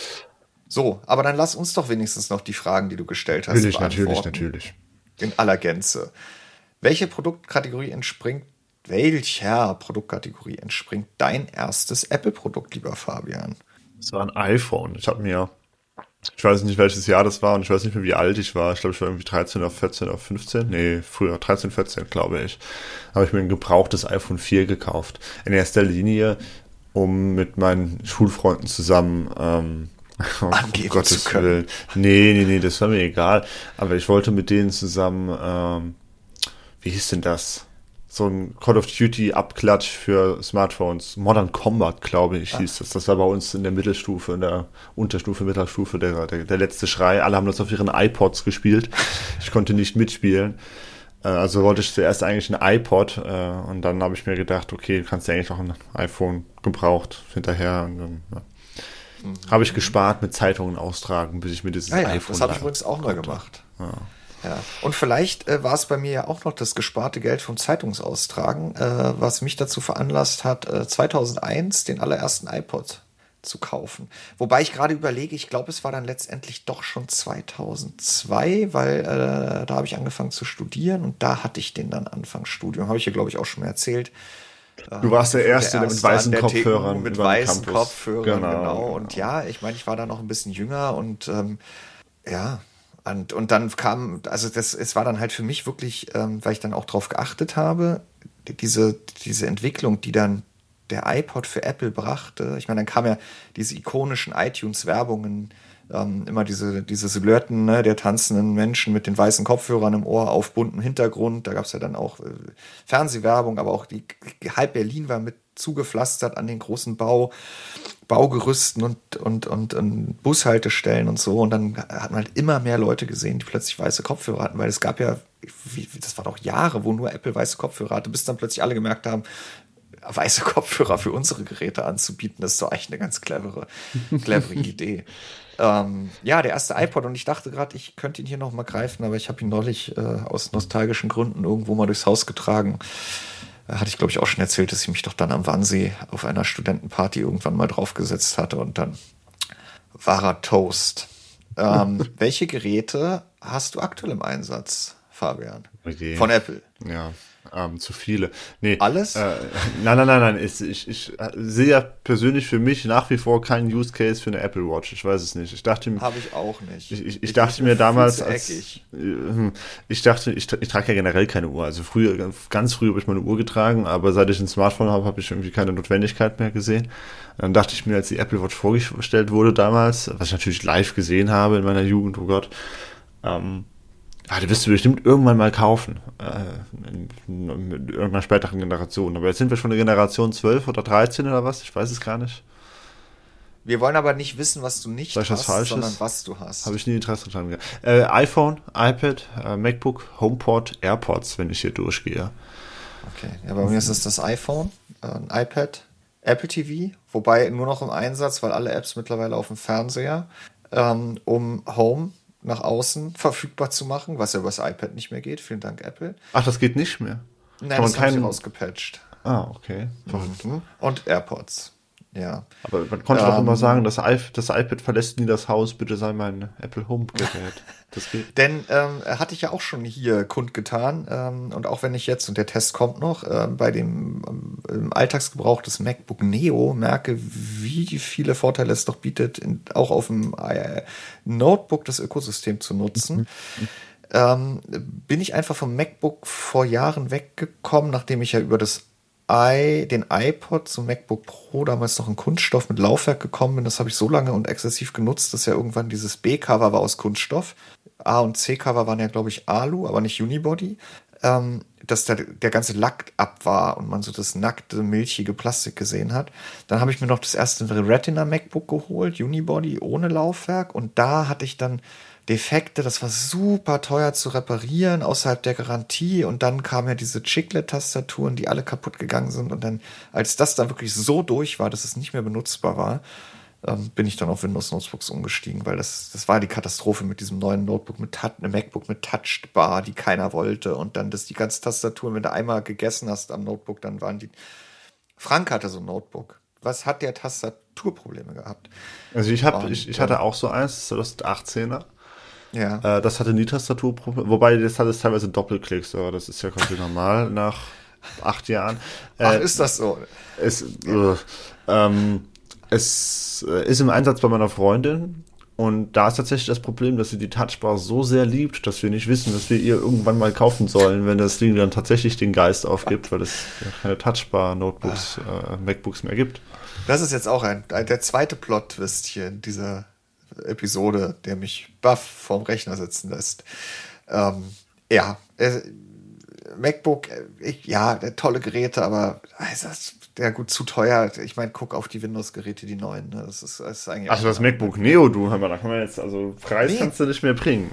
So, aber dann lass uns doch wenigstens noch die Fragen, die du gestellt hast, Natürlich, natürlich, natürlich. In aller Gänze. Welche Produktkategorie entspringt, welcher Produktkategorie entspringt dein erstes Apple-Produkt, lieber Fabian? Das war ein iPhone. Ich habe mir Ich weiß nicht, welches Jahr das war und ich weiß nicht mehr, wie alt ich war. Ich glaube, ich war irgendwie dreizehn oder vierzehn oder fünfzehn. Nee, früher, dreizehn, vierzehn, glaube ich. Habe ich mir ein gebrauchtes iPhone vier gekauft. In erster Linie, um mit meinen Schulfreunden zusammen ähm, angeben um Gottes zu können. Willen. Nee, nee, nee, das war mir egal. Aber ich wollte mit denen zusammen, ähm, wie hieß denn das? So ein Call of Duty Abklatsch für Smartphones. Modern Combat, glaube ich, hieß das. Das war bei uns in der Mittelstufe, in der Unterstufe, Mittelstufe der, der, der letzte Schrei. Alle haben das auf ihren iPods gespielt. Ich konnte nicht mitspielen. Also wollte ich zuerst eigentlich ein iPod und dann habe ich mir gedacht, okay, du kannst ja eigentlich auch ein iPhone gebraucht hinterher. Und dann ja. mhm. habe ich gespart mit Zeitungen austragen, bis ich mir dieses ah ja, iPhone das habe ich übrigens auch mal gemacht. Ja. Ja. Und vielleicht äh, war es bei mir ja auch noch das gesparte Geld vom Zeitungsaustragen, äh, was mich dazu veranlasst hat, äh, zweitausendeins den allerersten iPod zu kaufen. Wobei ich gerade überlege, ich glaube, es war dann letztendlich doch schon zweitausendzwei, weil äh, da habe ich angefangen zu studieren und da hatte ich den dann Anfangsstudium. Habe ich ja, glaube ich, auch schon mal erzählt. Du warst der Erste, der, der mit weißen der Kopfhörern mit über den weißen Campus. Kopfhörern, Genau, genau. genau. Und ja, ich meine, ich war da noch ein bisschen jünger und ähm, ja, und, und dann kam, also das, es war dann halt für mich wirklich, ähm, weil ich dann auch drauf geachtet habe, diese, diese Entwicklung, die dann der iPod für Apple brachte. Ich meine, dann kamen ja diese ikonischen iTunes-Werbungen, ähm, immer diese, diese Silhouetten, ne, der tanzenden Menschen mit den weißen Kopfhörern im Ohr auf buntem Hintergrund. Da gab es ja dann auch äh, Fernsehwerbung, aber auch die halb Berlin war mit zugepflastert an den großen Bau, Baugerüsten und, und, und, und Bushaltestellen und so. Und dann hat man halt immer mehr Leute gesehen, die plötzlich weiße Kopfhörer hatten, weil es gab ja, wie, das war doch Jahre, wo nur Apple weiße Kopfhörer hatte, bis dann plötzlich alle gemerkt haben, weiße Kopfhörer für unsere Geräte anzubieten, das ist doch eigentlich eine ganz clevere, clevere Idee. Ähm, ja, der erste iPod, und ich dachte gerade, ich könnte ihn hier noch mal greifen, aber ich habe ihn neulich äh, aus nostalgischen Gründen irgendwo mal durchs Haus getragen. Äh, hatte ich, glaube ich, auch schon erzählt, dass ich mich doch dann am Wannsee auf einer Studentenparty irgendwann mal draufgesetzt hatte und dann war er Toast. Ähm, welche Geräte hast du aktuell im Einsatz, Fabian? Okay. Von Apple? Ja, ähm, zu viele. Nee, Alles? Äh, nein, nein, nein, nein. Ich, ich, ich sehe ja persönlich für mich nach wie vor keinen Use Case für eine Apple Watch. Ich weiß es nicht. Ich dachte mir. Habe ich auch nicht. Ich, ich, ich dachte mir damals, als, eckig. ich dachte, ich, ich trage ja generell keine Uhr. Also früher, ganz früh habe ich mal eine Uhr getragen, aber seit ich ein Smartphone habe, habe ich irgendwie keine Notwendigkeit mehr gesehen. Dann dachte ich mir, als die Apple Watch vorgestellt wurde damals, was ich natürlich live gesehen habe in meiner Jugend, oh Gott, ähm, ah, die wirst du bestimmt irgendwann mal kaufen. Äh, in, in, in irgendeiner späteren Generation. Aber jetzt sind wir schon eine Generation zwölf oder dreizehn oder was? Ich weiß es gar nicht. Wir wollen aber nicht wissen, was du nicht Sag ich was hast, Falsches? sondern was du hast. Habe ich nie Interesse dran gehabt. Äh, iPhone, iPad, äh, MacBook, HomePod, AirPods, wenn ich hier durchgehe. Okay, ja, bei mir ist es das iPhone, äh, ein iPad, Apple T V, wobei nur noch im Einsatz, weil alle Apps mittlerweile auf dem Fernseher, ähm, um Home nach außen verfügbar zu machen, was ja über das iPad nicht mehr geht. Vielen Dank, Apple. Ach, das geht nicht mehr? Nein, das haben sie rausgepatcht. Ah, okay. Mhm. Und AirPods. Ja. Aber man konnte ähm, doch immer sagen, das, I- das iPad verlässt nie das Haus, bitte sei mein Apple Home-Gerät. Das geht. Denn ähm, hatte ich ja auch schon hier kundgetan, ähm, und auch wenn ich jetzt, und der Test kommt noch, äh, bei dem ähm, Alltagsgebrauch des MacBook Neo merke, wie viele Vorteile es doch bietet, in, auch auf dem äh, Notebook das Ökosystem zu nutzen. Mhm. Ähm, bin ich einfach vom MacBook vor Jahren weggekommen, nachdem ich ja über das I, den iPod zum MacBook Pro, damals noch in Kunststoff mit Laufwerk gekommen bin. Das habe ich so lange und exzessiv genutzt, dass ja irgendwann dieses B-Cover war aus Kunststoff. A- und C-Cover waren ja, glaube ich, Alu, aber nicht Unibody. Ähm, dass der, der ganze Lack ab war und man so das nackte, milchige Plastik gesehen hat. Dann habe ich mir noch das erste Retina MacBook geholt, Unibody ohne Laufwerk. Und da hatte ich dann Defekte, das war super teuer zu reparieren, außerhalb der Garantie, und dann kamen ja diese Chiclet-Tastaturen, die alle kaputt gegangen sind, und dann, als das dann wirklich so durch war, dass es nicht mehr benutzbar war, ähm, bin ich dann auf Windows-Notebooks umgestiegen, weil das, das war die Katastrophe mit diesem neuen Notebook, mit Touch, eine MacBook mit Touchbar, die keiner wollte, und dann das, die ganze Tastaturen, wenn du einmal gegessen hast am Notebook, dann waren die, Frank hatte so ein Notebook. Was hat der Tastaturprobleme gehabt? Also ich, hab, und, ich, ich hatte auch so eins, so das achtzehner. Ja. Äh, das hatte nie Tastaturprobleme, wobei das hat es teilweise Doppelklicks, aber das ist ja komplett normal nach acht Jahren. Äh, Ach, ist das so? Es, äh, ähm, es äh, ist im Einsatz bei meiner Freundin, und da ist tatsächlich das Problem, dass sie die Touchbar so sehr liebt, dass wir nicht wissen, dass wir ihr irgendwann mal kaufen sollen, wenn das Ding dann tatsächlich den Geist aufgibt, weil es ja keine Touchbar-Notebooks, äh, MacBooks mehr gibt. Das ist jetzt auch ein, ein der zweite Plot-Twist hier in dieser Episode, der mich baff vorm Rechner sitzen lässt. Ähm, ja, äh, MacBook, äh, ich, ja, tolle Geräte, aber äh, der gut zu teuer. Ich meine, guck auf die Windows-Geräte, die neuen. Ne? Das ist, das ist eigentlich. Ach, das MacBook Neo, du, hör mal, da kann man jetzt, also Preis nee. kannst du nicht mehr bringen.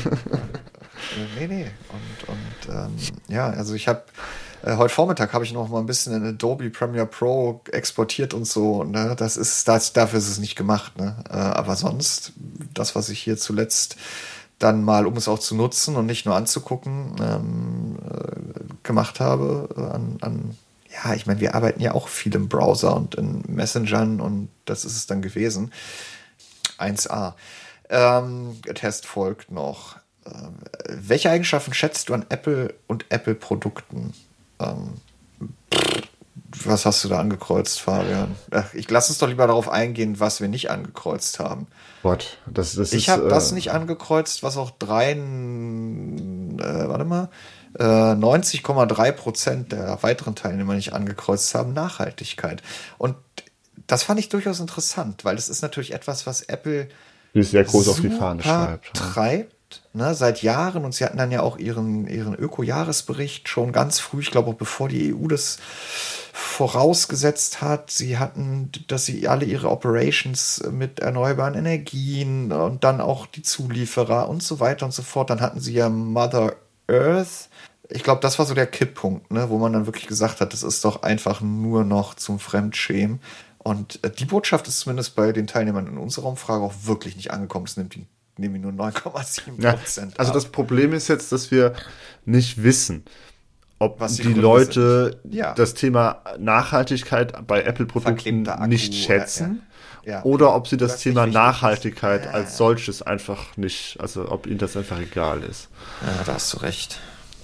nee, nee. Und, und ähm, ja, also ich habe Äh, heute Vormittag habe ich noch mal ein bisschen in Adobe Premiere Pro exportiert und so. Ne? Das ist, das, dafür ist es nicht gemacht. Ne? Äh, aber sonst, das, was ich hier zuletzt dann mal, um es auch zu nutzen und nicht nur anzugucken, ähm, äh, gemacht habe. An, an ja, ich meine, wir arbeiten ja auch viel im Browser und in Messengern und das ist es dann gewesen. eins a. Ähm, Test folgt noch. Ähm, welche Eigenschaften schätzt du an Apple und Apple-Produkten? Ähm, was hast du da angekreuzt, Fabian? Ach, ich lass uns doch lieber darauf eingehen, was wir nicht angekreuzt haben. Gott, das, das ich ist. habe äh, das nicht angekreuzt, was auch drei, äh, warte mal, äh, neunzig Komma drei Prozent der weiteren Teilnehmer nicht angekreuzt haben, Nachhaltigkeit. Und das fand ich durchaus interessant, weil das ist natürlich etwas, was Apple Die ist sehr groß auf die Fahne schreibt. treibt, ne, seit Jahren. Und sie hatten dann ja auch ihren, ihren Öko-Jahresbericht schon ganz früh, ich glaube auch bevor die E U das vorausgesetzt hat. Sie hatten, dass sie alle ihre Operations mit erneuerbaren Energien und dann auch die Zulieferer und so weiter und so fort. Dann hatten sie ja Mother Earth. Ich glaube, das war so der Kipppunkt, ne, wo man dann wirklich gesagt hat, das ist doch einfach nur noch zum Fremdschämen. Und die Botschaft ist zumindest bei den Teilnehmern in unserer Umfrage auch wirklich nicht angekommen. Das nimmt die, nehmen die nur neun Komma sieben Prozent Ja, also ab. das Problem ist jetzt, dass wir nicht wissen, ob Was die die Gründe Leute sind. Ja. das Thema Nachhaltigkeit bei Apple-Produkten Verklebter Akku, nicht schätzen ja, ja. Ja. oder ob sie das Oder es Thema nicht wichtig Nachhaltigkeit ist. Ja. als solches einfach nicht, also ob ihnen das einfach egal ist. Ja, da hast du recht.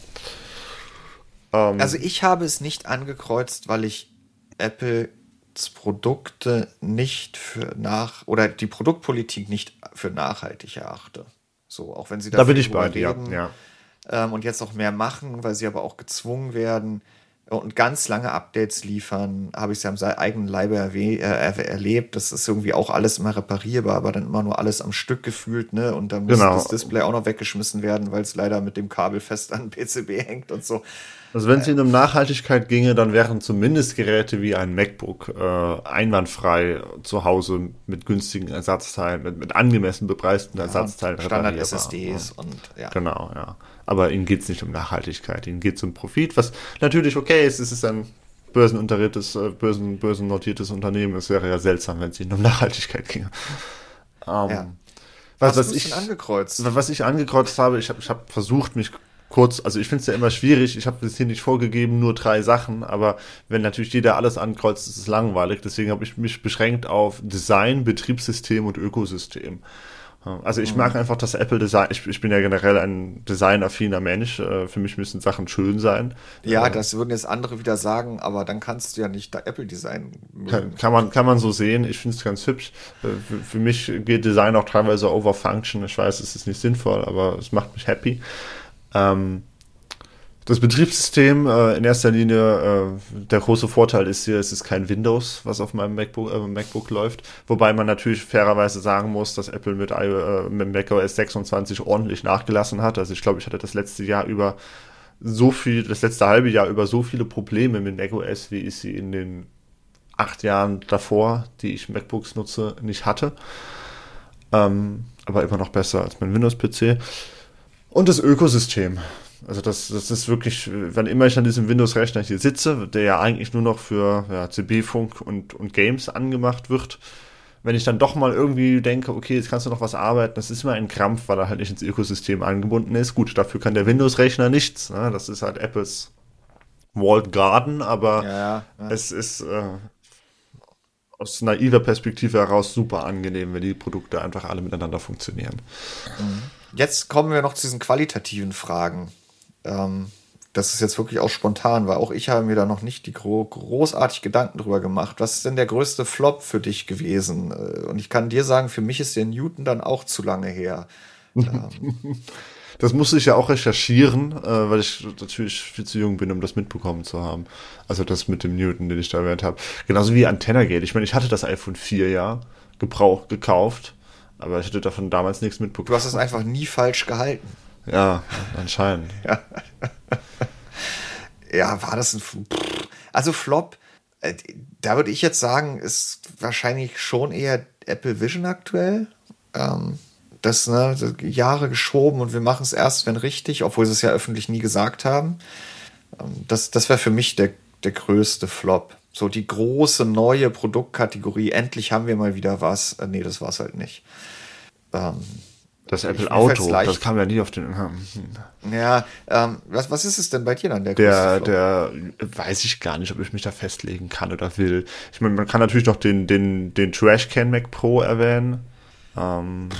Ähm, Also ich habe es nicht angekreuzt, weil ich Apples Produkte nicht für nach oder die Produktpolitik nicht für nachhaltig erachte. So, auch wenn sie da bin viel ich bei drüber dir, reden, ja. ähm, und jetzt auch mehr machen, weil sie aber auch gezwungen werden und ganz lange Updates liefern, habe ich es ja am eigenen Leibe erwe- äh, erlebt. Das ist irgendwie auch alles immer reparierbar, aber dann immer nur alles am Stück gefühlt, ne? Und dann muss Genau. das Display auch noch weggeschmissen werden, weil es leider mit dem Kabel fest an den P C B hängt und so. Also wenn es ihnen um Nachhaltigkeit ginge, dann wären zumindest Geräte wie ein MacBook äh, einwandfrei zu Hause mit günstigen Ersatzteilen, mit, mit angemessen bepreisten Ersatzteilen Standard reparierbar. S S Ds Ja. und ja. Genau, ja. Aber ihnen geht es nicht um Nachhaltigkeit, ihnen geht es um Profit, was natürlich okay ist, es ist ein börsenunterriertes, äh, börsen, börsennotiertes Unternehmen. Es wäre ja seltsam, wenn es ihnen um Nachhaltigkeit ginge. Ähm, Ja. was, Was was, hast du ich, denn angekreuzt? was ich angekreuzt habe, ich habe ich hab versucht, mich kurz, also ich finde es ja immer schwierig, ich habe das hier nicht vorgegeben, nur drei Sachen, aber wenn natürlich jeder alles ankreuzt, ist es langweilig, deswegen habe ich mich beschränkt auf Design, Betriebssystem und Ökosystem. Also ich mag einfach das Apple Design, ich, ich bin ja generell ein designaffiner Mensch, für mich müssen Sachen schön sein. Ja, das würden jetzt andere wieder sagen, aber dann kannst du ja nicht da Apple-Design mögen. Kann, kann, man, kann man so sehen, ich finde es ganz hübsch. Für, für mich geht Design auch teilweise over Function, ich weiß, es ist nicht sinnvoll, aber es macht mich happy. Ähm, das Betriebssystem äh, in erster Linie, äh, der große Vorteil ist hier, es ist kein Windows, was auf meinem MacBook, äh, MacBook läuft, wobei man natürlich fairerweise sagen muss, dass Apple mit, äh, mit macOS sechsundzwanzig ordentlich nachgelassen hat. Also ich glaube, ich hatte das letzte Jahr über so viel, das letzte halbe Jahr über so viele Probleme mit macOS, wie ich sie in den acht Jahren davor, die ich MacBooks nutze, nicht hatte. Ähm, aber immer noch besser als mein Windows-P C. Und das Ökosystem. Also das, das ist wirklich, wenn immer ich an diesem Windows-Rechner hier sitze, der ja eigentlich nur noch für ja, C B-Funk und, und Games angemacht wird, wenn ich dann doch mal irgendwie denke, okay, jetzt kannst du noch was arbeiten, das ist immer ein Krampf, weil er halt nicht ins Ökosystem angebunden ist. Gut, dafür kann der Windows-Rechner nichts. Ne? Das ist halt Apples Walled Garden, aber Ja, ja, ja. es ist äh, aus naiver Perspektive heraus super angenehm, wenn die Produkte einfach alle miteinander funktionieren. Jetzt kommen wir noch zu diesen qualitativen Fragen. Ähm, das ist jetzt wirklich auch spontan, weil auch ich habe mir da noch nicht die gro großartig Gedanken drüber gemacht. Was ist denn der größte Flop für dich gewesen? Äh, Und ich kann dir sagen, für mich ist der Newton dann auch zu lange her. Ähm, Das musste ich ja auch recherchieren, äh, weil ich natürlich viel zu jung bin, um das mitbekommen zu haben. Also das mit dem Newton, den ich da erwähnt habe. Genauso wie AntennaGate. Ich meine, ich hatte das iPhone vier ja gebraucht, gekauft, aber ich hatte davon damals nichts mitbekommen. du hast es einfach nie falsch gehalten. Ja, anscheinend. Ja, war das ein... F- Pff. Also Flop, äh, da würde ich jetzt sagen, ist wahrscheinlich schon eher Apple Vision aktuell. Ähm, das, ne, so Jahre geschoben und wir machen es erst, wenn richtig, obwohl sie es ja öffentlich nie gesagt haben. Ähm, das das wäre für mich der, der größte Flop. So die große neue Produktkategorie, endlich haben wir mal wieder was. Äh, nee, das war es halt nicht. Ähm, Das Apple Ich- mir fällt's Auto, leicht. das kam ja nie auf den... Ja, ähm, was, was ist es denn bei dir dann, der Der, größte Flop? der, weiß ich gar nicht, ob ich mich da festlegen kann oder will. Ich meine, man kann natürlich noch den, den, den Trashcan Mac Pro erwähnen. Ähm,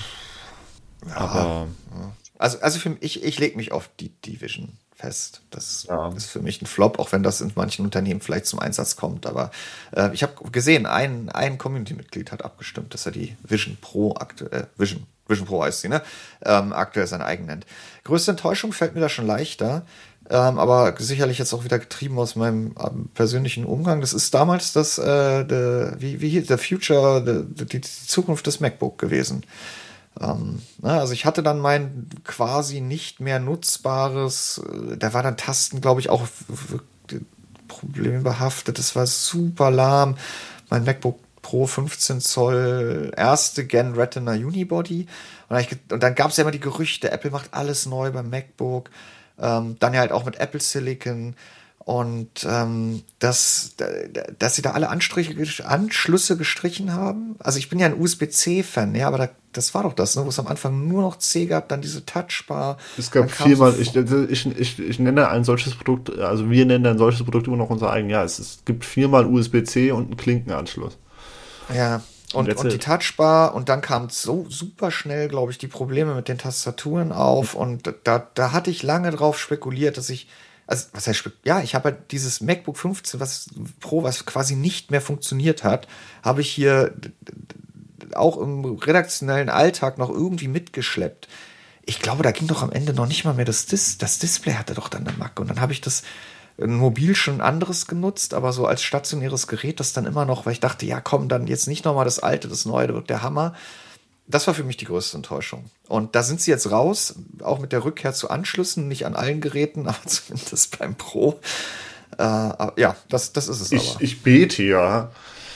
aber Also, also für mich, ich, ich lege mich auf die Division fest. Das Ja. ist für mich ein Flop, auch wenn das in manchen Unternehmen vielleicht zum Einsatz kommt. Aber äh, ich habe gesehen, ein, ein Community-Mitglied hat abgestimmt, dass er die Vision Pro aktuell, äh, Vision, Vision Pro heißt sie, ne? Ähm, aktuell sein eigen nennt. Größte Enttäuschung fällt mir da schon leichter. Ähm, aber sicherlich jetzt auch wieder getrieben aus meinem ähm, persönlichen Umgang. Das ist damals das, äh, the, wie, wie hieß der Future, the, die, die Zukunft des MacBook gewesen. Ähm, na, also ich hatte dann mein quasi nicht mehr nutzbares, äh, da war dann Tasten, glaube ich, auch w- w- problembehaftet. Das war super lahm. Mein MacBook Pro fünfzehn Zoll, erste Gen Retina Unibody. Und, dann hab ich ge- und dann gab es ja immer die Gerüchte, Apple macht alles neu beim MacBook. Ähm, dann ja halt auch mit Apple Silicon. Und ähm, dass, dass sie da alle Anstriche, Anschlüsse gestrichen haben. Also ich bin ja ein U S B-C-Fan, ja, aber da, das war doch das, ne, wo es am Anfang nur noch C gab, dann diese Touchbar. es gab dann kam viermal, so- ich, ich, ich, ich nenne ein solches Produkt, also wir nennen ein solches Produkt immer noch unser eigen. Ja, es, es gibt viermal U S B-C und einen Klinkenanschluss. Ja, und, That's und die it. Touchbar und dann kam so super schnell, glaube ich, die Probleme mit den Tastaturen auf und da, da hatte ich lange drauf spekuliert, dass ich, also was heißt, spek- ja, ich habe halt dieses MacBook fünfzehn was, Pro, was quasi nicht mehr funktioniert hat, habe ich hier d- d- auch im redaktionellen Alltag noch irgendwie mitgeschleppt. Ich glaube, da ging doch am Ende noch nicht mal mehr das Dis das Display hatte doch dann eine Macke. Und dann habe ich das äh, mobil schon anderes genutzt, aber so als stationäres Gerät das dann immer noch, weil ich dachte, ja komm, dann jetzt nicht nochmal das alte, das neue, das wird der Hammer. Das war für mich die größte Enttäuschung. Und da sind sie jetzt raus, auch mit der Rückkehr zu Anschlüssen, nicht an allen Geräten, aber zumindest beim Pro. Äh, aber ja, das, das ist es Ich, aber. ich bete ja,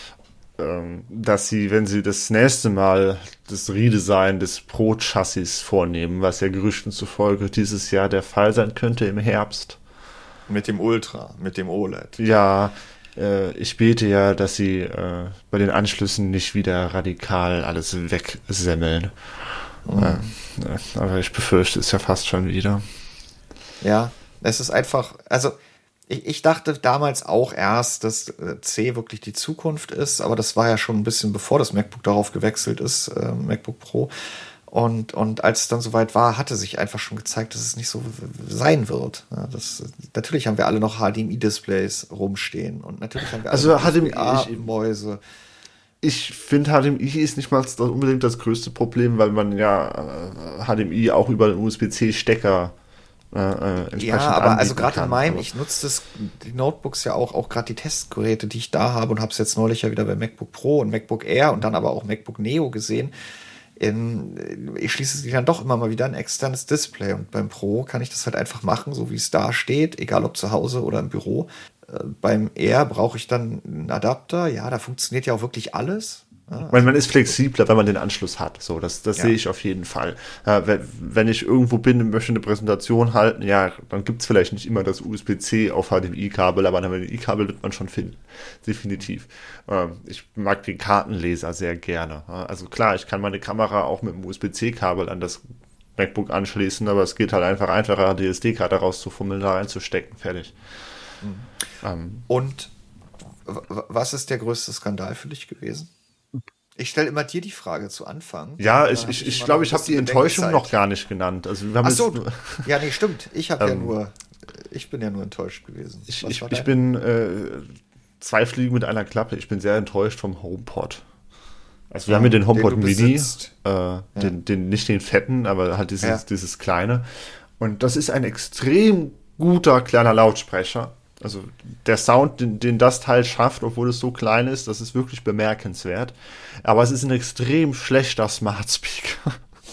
ähm, dass sie, wenn sie das nächste Mal das Redesign des Pro-Chassis vornehmen, was ja Gerüchten zufolge dieses Jahr der Fall sein könnte im Herbst. Mit dem Ultra, mit dem O L E D. Ja, äh, ich bete ja, dass sie äh, bei den Anschlüssen nicht wieder radikal alles wegsemmeln. Mhm. Äh, äh, aber ich befürchte es ja fast schon wieder. Ja, es ist einfach, also ich, ich dachte damals auch erst, dass äh, C wirklich die Zukunft ist, aber das war ja schon ein bisschen bevor das MacBook darauf gewechselt ist, äh, MacBook Pro. Und, und als es dann soweit war, hatte sich einfach schon gezeigt, dass es nicht so w- sein wird. Ja, das, natürlich haben wir alle noch H D M I-Displays rumstehen und natürlich haben wir alle Also noch H D M I, ich- A-Mäuse. Ich finde, H D M I ist nicht mal das, unbedingt das größte Problem, weil man ja äh, H D M I auch über den U S B-C-Stecker äh, äh, entsprechend Ja, aber also anbieten gerade in kann. meinem, Aber- ich nutze das, die Notebooks ja auch, auch gerade die Testgeräte, die ich da habe und habe es jetzt neulich ja wieder bei MacBook Pro und MacBook Air und dann aber auch MacBook Neo gesehen. In, ich schließe sie dann doch immer mal wieder ein externes Display und beim Pro kann ich das halt einfach machen, so wie es da steht, egal ob zu Hause oder im Büro. Äh, beim Air brauche ich dann einen Adapter, ja, da funktioniert ja auch wirklich alles. Ja, Weil man ist flexibler, wenn man den Anschluss hat. So, das, das Ja. sehe ich auf jeden Fall. Äh, wenn, wenn ich irgendwo bin und möchte eine Präsentation halten, ja, dann gibt es vielleicht nicht immer das U S B-C auf H D M I-Kabel, aber ein H D M I-Kabel wird man schon finden. Definitiv. Ähm, ich mag den Kartenleser sehr gerne. Ja, also klar, ich kann meine Kamera auch mit dem U S B-C-Kabel an das MacBook anschließen, aber es geht halt einfach einfacher, die S D-Karte rauszufummeln, da reinzustecken, fertig. Ähm, Und w- w- was ist der größte Skandal für dich gewesen? Ich stelle immer dir die Frage zu Anfang. ja, Dann ich hab ich, ich immer glaube, noch ich ein habe die bisschen Enttäuschung Bedenkzeit. noch gar nicht genannt. Also wir haben Ach jetzt so, nur- ja, nee, stimmt. Ich habe ja Ähm, nur, ich bin ja nur enttäuscht gewesen. Ich, Was ich, war ich dein- bin äh, zwei Fliegen mit einer Klappe. Ich bin sehr enttäuscht vom HomePod. Also wir haben hier den HomePod den du Mini, besitzt. äh, den, den, nicht den fetten, aber halt dieses, Ja. dieses kleine. Und das ist ein extrem guter kleiner Lautsprecher. Also der Sound, den, den das Teil schafft, obwohl es so klein ist, das ist wirklich bemerkenswert. Aber es ist ein extrem schlechter Smart Speaker.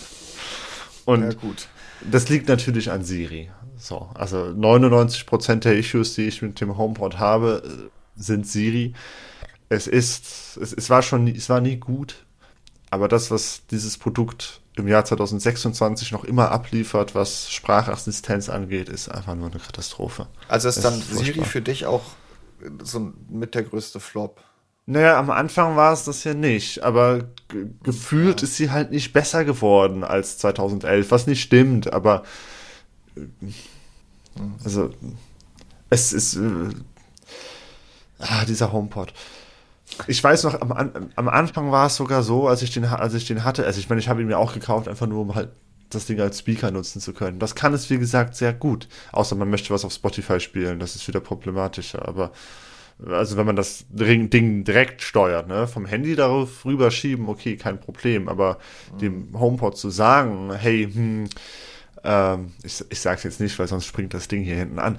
Und Ja, gut. das liegt natürlich an Siri. So, also neunundneunzig Prozent der Issues, die ich mit dem HomePod habe, äh, sind Siri. Es ist, es, es war schon, nie, es war nie gut, aber das, was dieses Produkt im Jahr zwanzig sechsundzwanzig noch immer abliefert, was Sprachassistenz angeht, ist einfach nur eine Katastrophe. Also ist Es dann ist Siri furchtbar. für dich auch so mit der größte Flop. Naja, am Anfang war es das ja nicht, aber g- gefühlt Ja. ist sie halt nicht besser geworden als zweitausendelf, was nicht stimmt, aber Hm. also es ist äh, ah, dieser HomePod. Ich weiß noch, am, An- am Anfang war es sogar so, als ich den, ha- als ich den hatte, also ich meine, ich habe ihn mir auch gekauft, einfach nur um halt das Ding als Speaker nutzen zu können. Das kann es, wie gesagt, sehr gut. Außer man möchte was auf Spotify spielen, das ist wieder problematischer. Aber also wenn man das Ding Ding direkt steuert, ne, vom Handy darauf rüberschieben, okay, kein Problem. Aber dem HomePod zu sagen, hey, hm, ähm, ich, ich sag's jetzt nicht, weil sonst springt das Ding hier hinten an.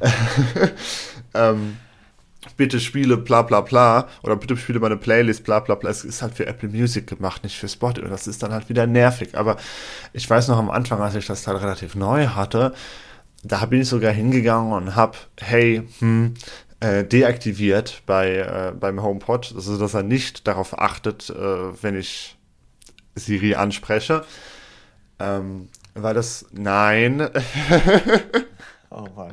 ähm, bitte spiele bla bla bla oder bitte spiele meine Playlist bla bla bla. Es ist halt für Apple Music gemacht, nicht für Spotify. Und das ist dann halt wieder nervig. Aber ich weiß noch am Anfang, als ich das Teil relativ neu hatte, da bin ich sogar hingegangen und hab, hey, hm, äh, deaktiviert bei, äh, beim HomePod, also dass er nicht darauf achtet, äh, wenn ich Siri anspreche. Ähm, weil das, nein, Oh Mann.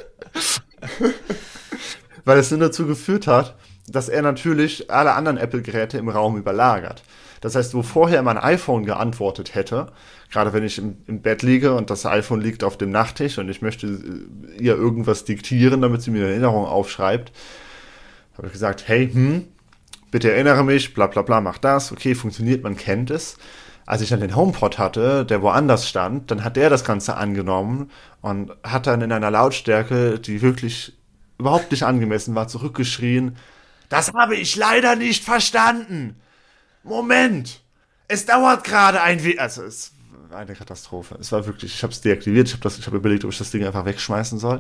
weil es nur dazu geführt hat, dass er natürlich alle anderen Apple-Geräte im Raum überlagert. Das heißt, wo vorher mein iPhone geantwortet hätte, gerade wenn ich im, im Bett liege und das iPhone liegt auf dem Nachttisch und ich möchte äh, ihr irgendwas diktieren, damit sie mir eine Erinnerung aufschreibt, habe ich gesagt, hey, hm, bitte erinnere mich, bla bla bla, mach das, okay, funktioniert, man kennt es. Als ich dann den HomePod hatte, der woanders stand, dann hat der das Ganze angenommen und hat dann in einer Lautstärke, die wirklich überhaupt nicht angemessen war, zurückgeschrien, das habe ich leider nicht verstanden. Moment, es dauert gerade ein wenig. Also es war eine Katastrophe. Es war wirklich, ich habe es deaktiviert, ich habe das, ich habe überlegt, ob ich das Ding einfach wegschmeißen soll.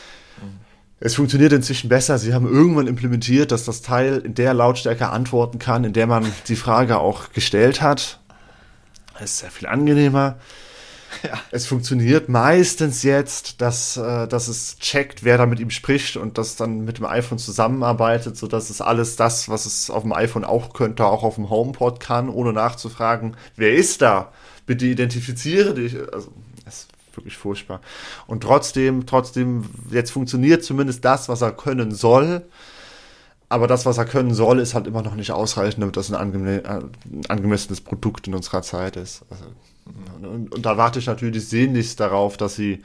Es funktioniert inzwischen besser. Sie haben irgendwann implementiert, dass das Teil in der Lautstärke antworten kann, in der man die Frage auch gestellt hat. Das ist sehr viel angenehmer. Ja. Es funktioniert meistens jetzt, dass, äh, dass es checkt, wer da mit ihm spricht und das dann mit dem iPhone zusammenarbeitet, sodass es alles das, was es auf dem iPhone auch könnte, auch auf dem HomePod kann, ohne nachzufragen, wer ist da? Bitte identifiziere dich. Also, das ist wirklich furchtbar. Und trotzdem, trotzdem, jetzt funktioniert zumindest das, was er können soll. Aber das, was er können soll, ist halt immer noch nicht ausreichend, damit das ein, angeme ein angemessenes Produkt in unserer Zeit ist. Also, und, und da warte ich natürlich sehnlichst darauf, dass sie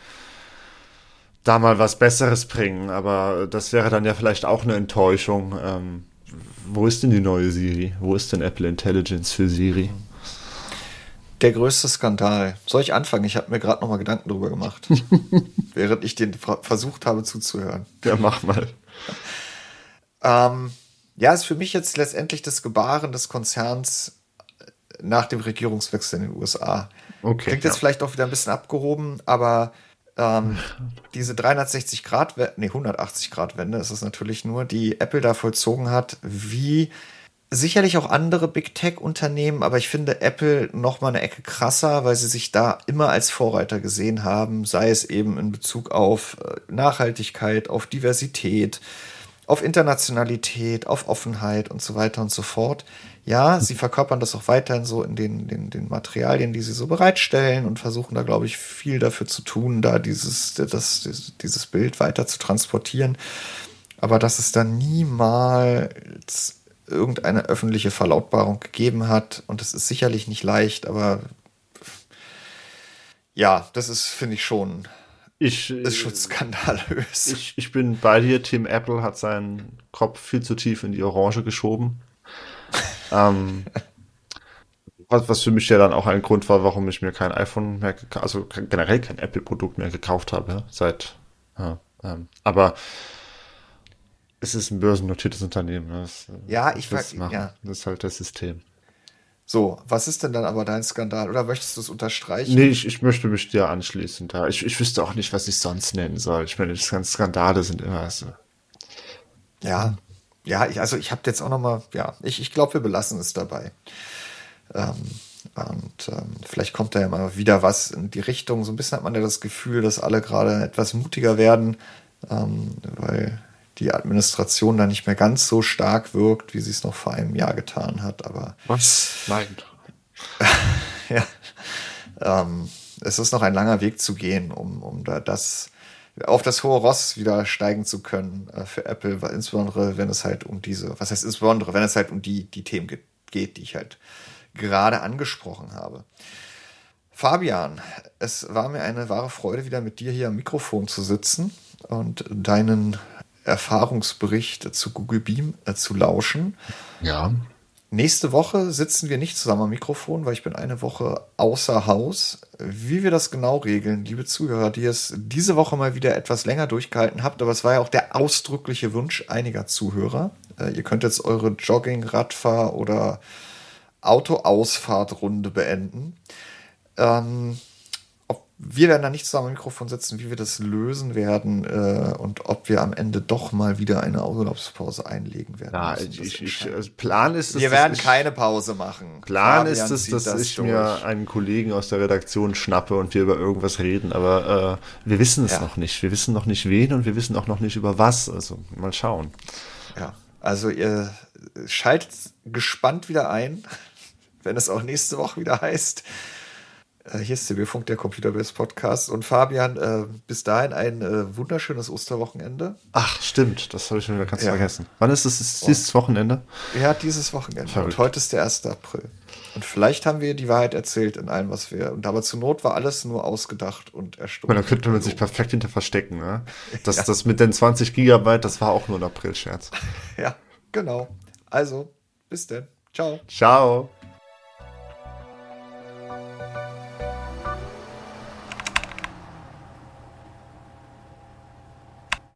da mal was Besseres bringen. Aber das wäre dann ja vielleicht auch eine Enttäuschung. Ähm, wo ist denn die neue Siri? Wo ist denn Apple Intelligence für Siri? Der größte Skandal. Soll ich anfangen? Ich habe mir gerade noch mal Gedanken drüber gemacht, während ich den versucht habe zuzuhören. Ja, mach mal. Ähm, ja, ist für mich jetzt letztendlich das Gebaren des Konzerns nach dem Regierungswechsel in den U S A. Okay, Klingt jetzt ja. vielleicht auch wieder ein bisschen abgehoben, aber ähm, diese dreihundertsechzig Grad, nee, hundertachtzig Grad Wende ist es natürlich nur, die Apple da vollzogen hat, wie sicherlich auch andere Big Tech Unternehmen, aber ich finde Apple noch mal eine Ecke krasser, weil sie sich da immer als Vorreiter gesehen haben, sei es eben in Bezug auf Nachhaltigkeit, auf Diversität, auf Internationalität, auf Offenheit und so weiter und so fort. Ja, sie verkörpern das auch weiterhin so in den, den, den Materialien, die sie so bereitstellen und versuchen da, glaube ich, viel dafür zu tun, da dieses, das, dieses Bild weiter zu transportieren. Aber dass es da niemals irgendeine öffentliche Verlautbarung gegeben hat, und das ist sicherlich nicht leicht, aber ja, das ist, finde ich, schon, Ich, ist schon skandalös. ich, ich bin bei dir. Tim Apple hat seinen Kopf viel zu tief in die Orange geschoben. ähm, was, was für mich ja dann auch ein Grund war, warum ich mir kein iPhone mehr, geka- also generell kein Apple-Produkt mehr gekauft habe. Seit, ja, ähm, aber es ist ein börsennotiertes Unternehmen. Ne? Das, Ja, ich das frag- machen. ja. Das ist halt das System. So, was ist denn dann aber dein Skandal? Oder möchtest du es unterstreichen? Nee, ich, ich möchte mich dir anschließen. Da. Ich, ich wüsste auch nicht, was ich sonst nennen soll. Ich meine, die ganzen Skandale sind immer so. Ja, ja, ich, also ich habe jetzt auch noch mal, ja, ich, ich glaube, wir belassen es dabei. Ähm, und ähm, vielleicht kommt da ja mal wieder was in die Richtung. So ein bisschen hat man ja das Gefühl, dass alle gerade etwas mutiger werden, ähm, weil die Administration da nicht mehr ganz so stark wirkt, wie sie es noch vor einem Jahr getan hat. Aber Was? Nein. ja, ähm, es ist noch ein langer Weg zu gehen, um, um da das auf das hohe Ross wieder steigen zu können äh, für Apple, weil insbesondere wenn es halt um diese, was heißt insbesondere, wenn es halt um die, die Themen geht, geht, die ich halt gerade angesprochen habe. Fabian, es war mir eine wahre Freude, wieder mit dir hier am Mikrofon zu sitzen und deinen Erfahrungsbericht zu Google Beam äh, zu lauschen. Ja. Nächste Woche sitzen wir nicht zusammen am Mikrofon, weil ich bin eine Woche außer Haus. Wie wir das genau regeln, liebe Zuhörer, die es diese Woche mal wieder etwas länger durchgehalten habt, aber es war ja auch der ausdrückliche Wunsch einiger Zuhörer. Äh, ihr könnt jetzt eure Jogging-, Radfahr- oder Autoausfahrtrunde beenden. Ähm, ob, wir werden da nicht zusammen am Mikrofon sitzen, wie wir das lösen werden äh, und ob wir am Ende doch mal wieder eine Urlaubspause einlegen werden. Ja, ich, ich, ich, also Plan ist es, wir werden ich, keine Pause machen. Plan Fabian ist es, dass das ich durch. mir einen Kollegen aus der Redaktion schnappe und wir über irgendwas reden, aber äh, wir wissen es Ja. noch nicht. Wir wissen noch nicht wen und wir wissen auch noch nicht über was. Also mal schauen. Ja, also ihr schaltet gespannt wieder ein, wenn es auch nächste Woche wieder heißt. Äh, hier ist C B Funk, der Computerbase Podcast. Und Fabian, äh, bis dahin ein äh, wunderschönes Osterwochenende. Ach, stimmt, das habe ich schon wieder ganz Ja. vergessen. Wann ist es? Ist dieses Wochenende? Ja, dieses Wochenende. Verrückt. Und heute ist der erste April. Und vielleicht haben wir die Wahrheit erzählt in allem, was wir. Und aber zur Not war alles nur ausgedacht und erstunken. Und da könnte man sich perfekt hinter verstecken. Ne? Das, Ja. das mit den zwanzig Gigabyte, das war auch nur ein April-Scherz. Ja, genau. Also, bis denn. Ciao. Ciao.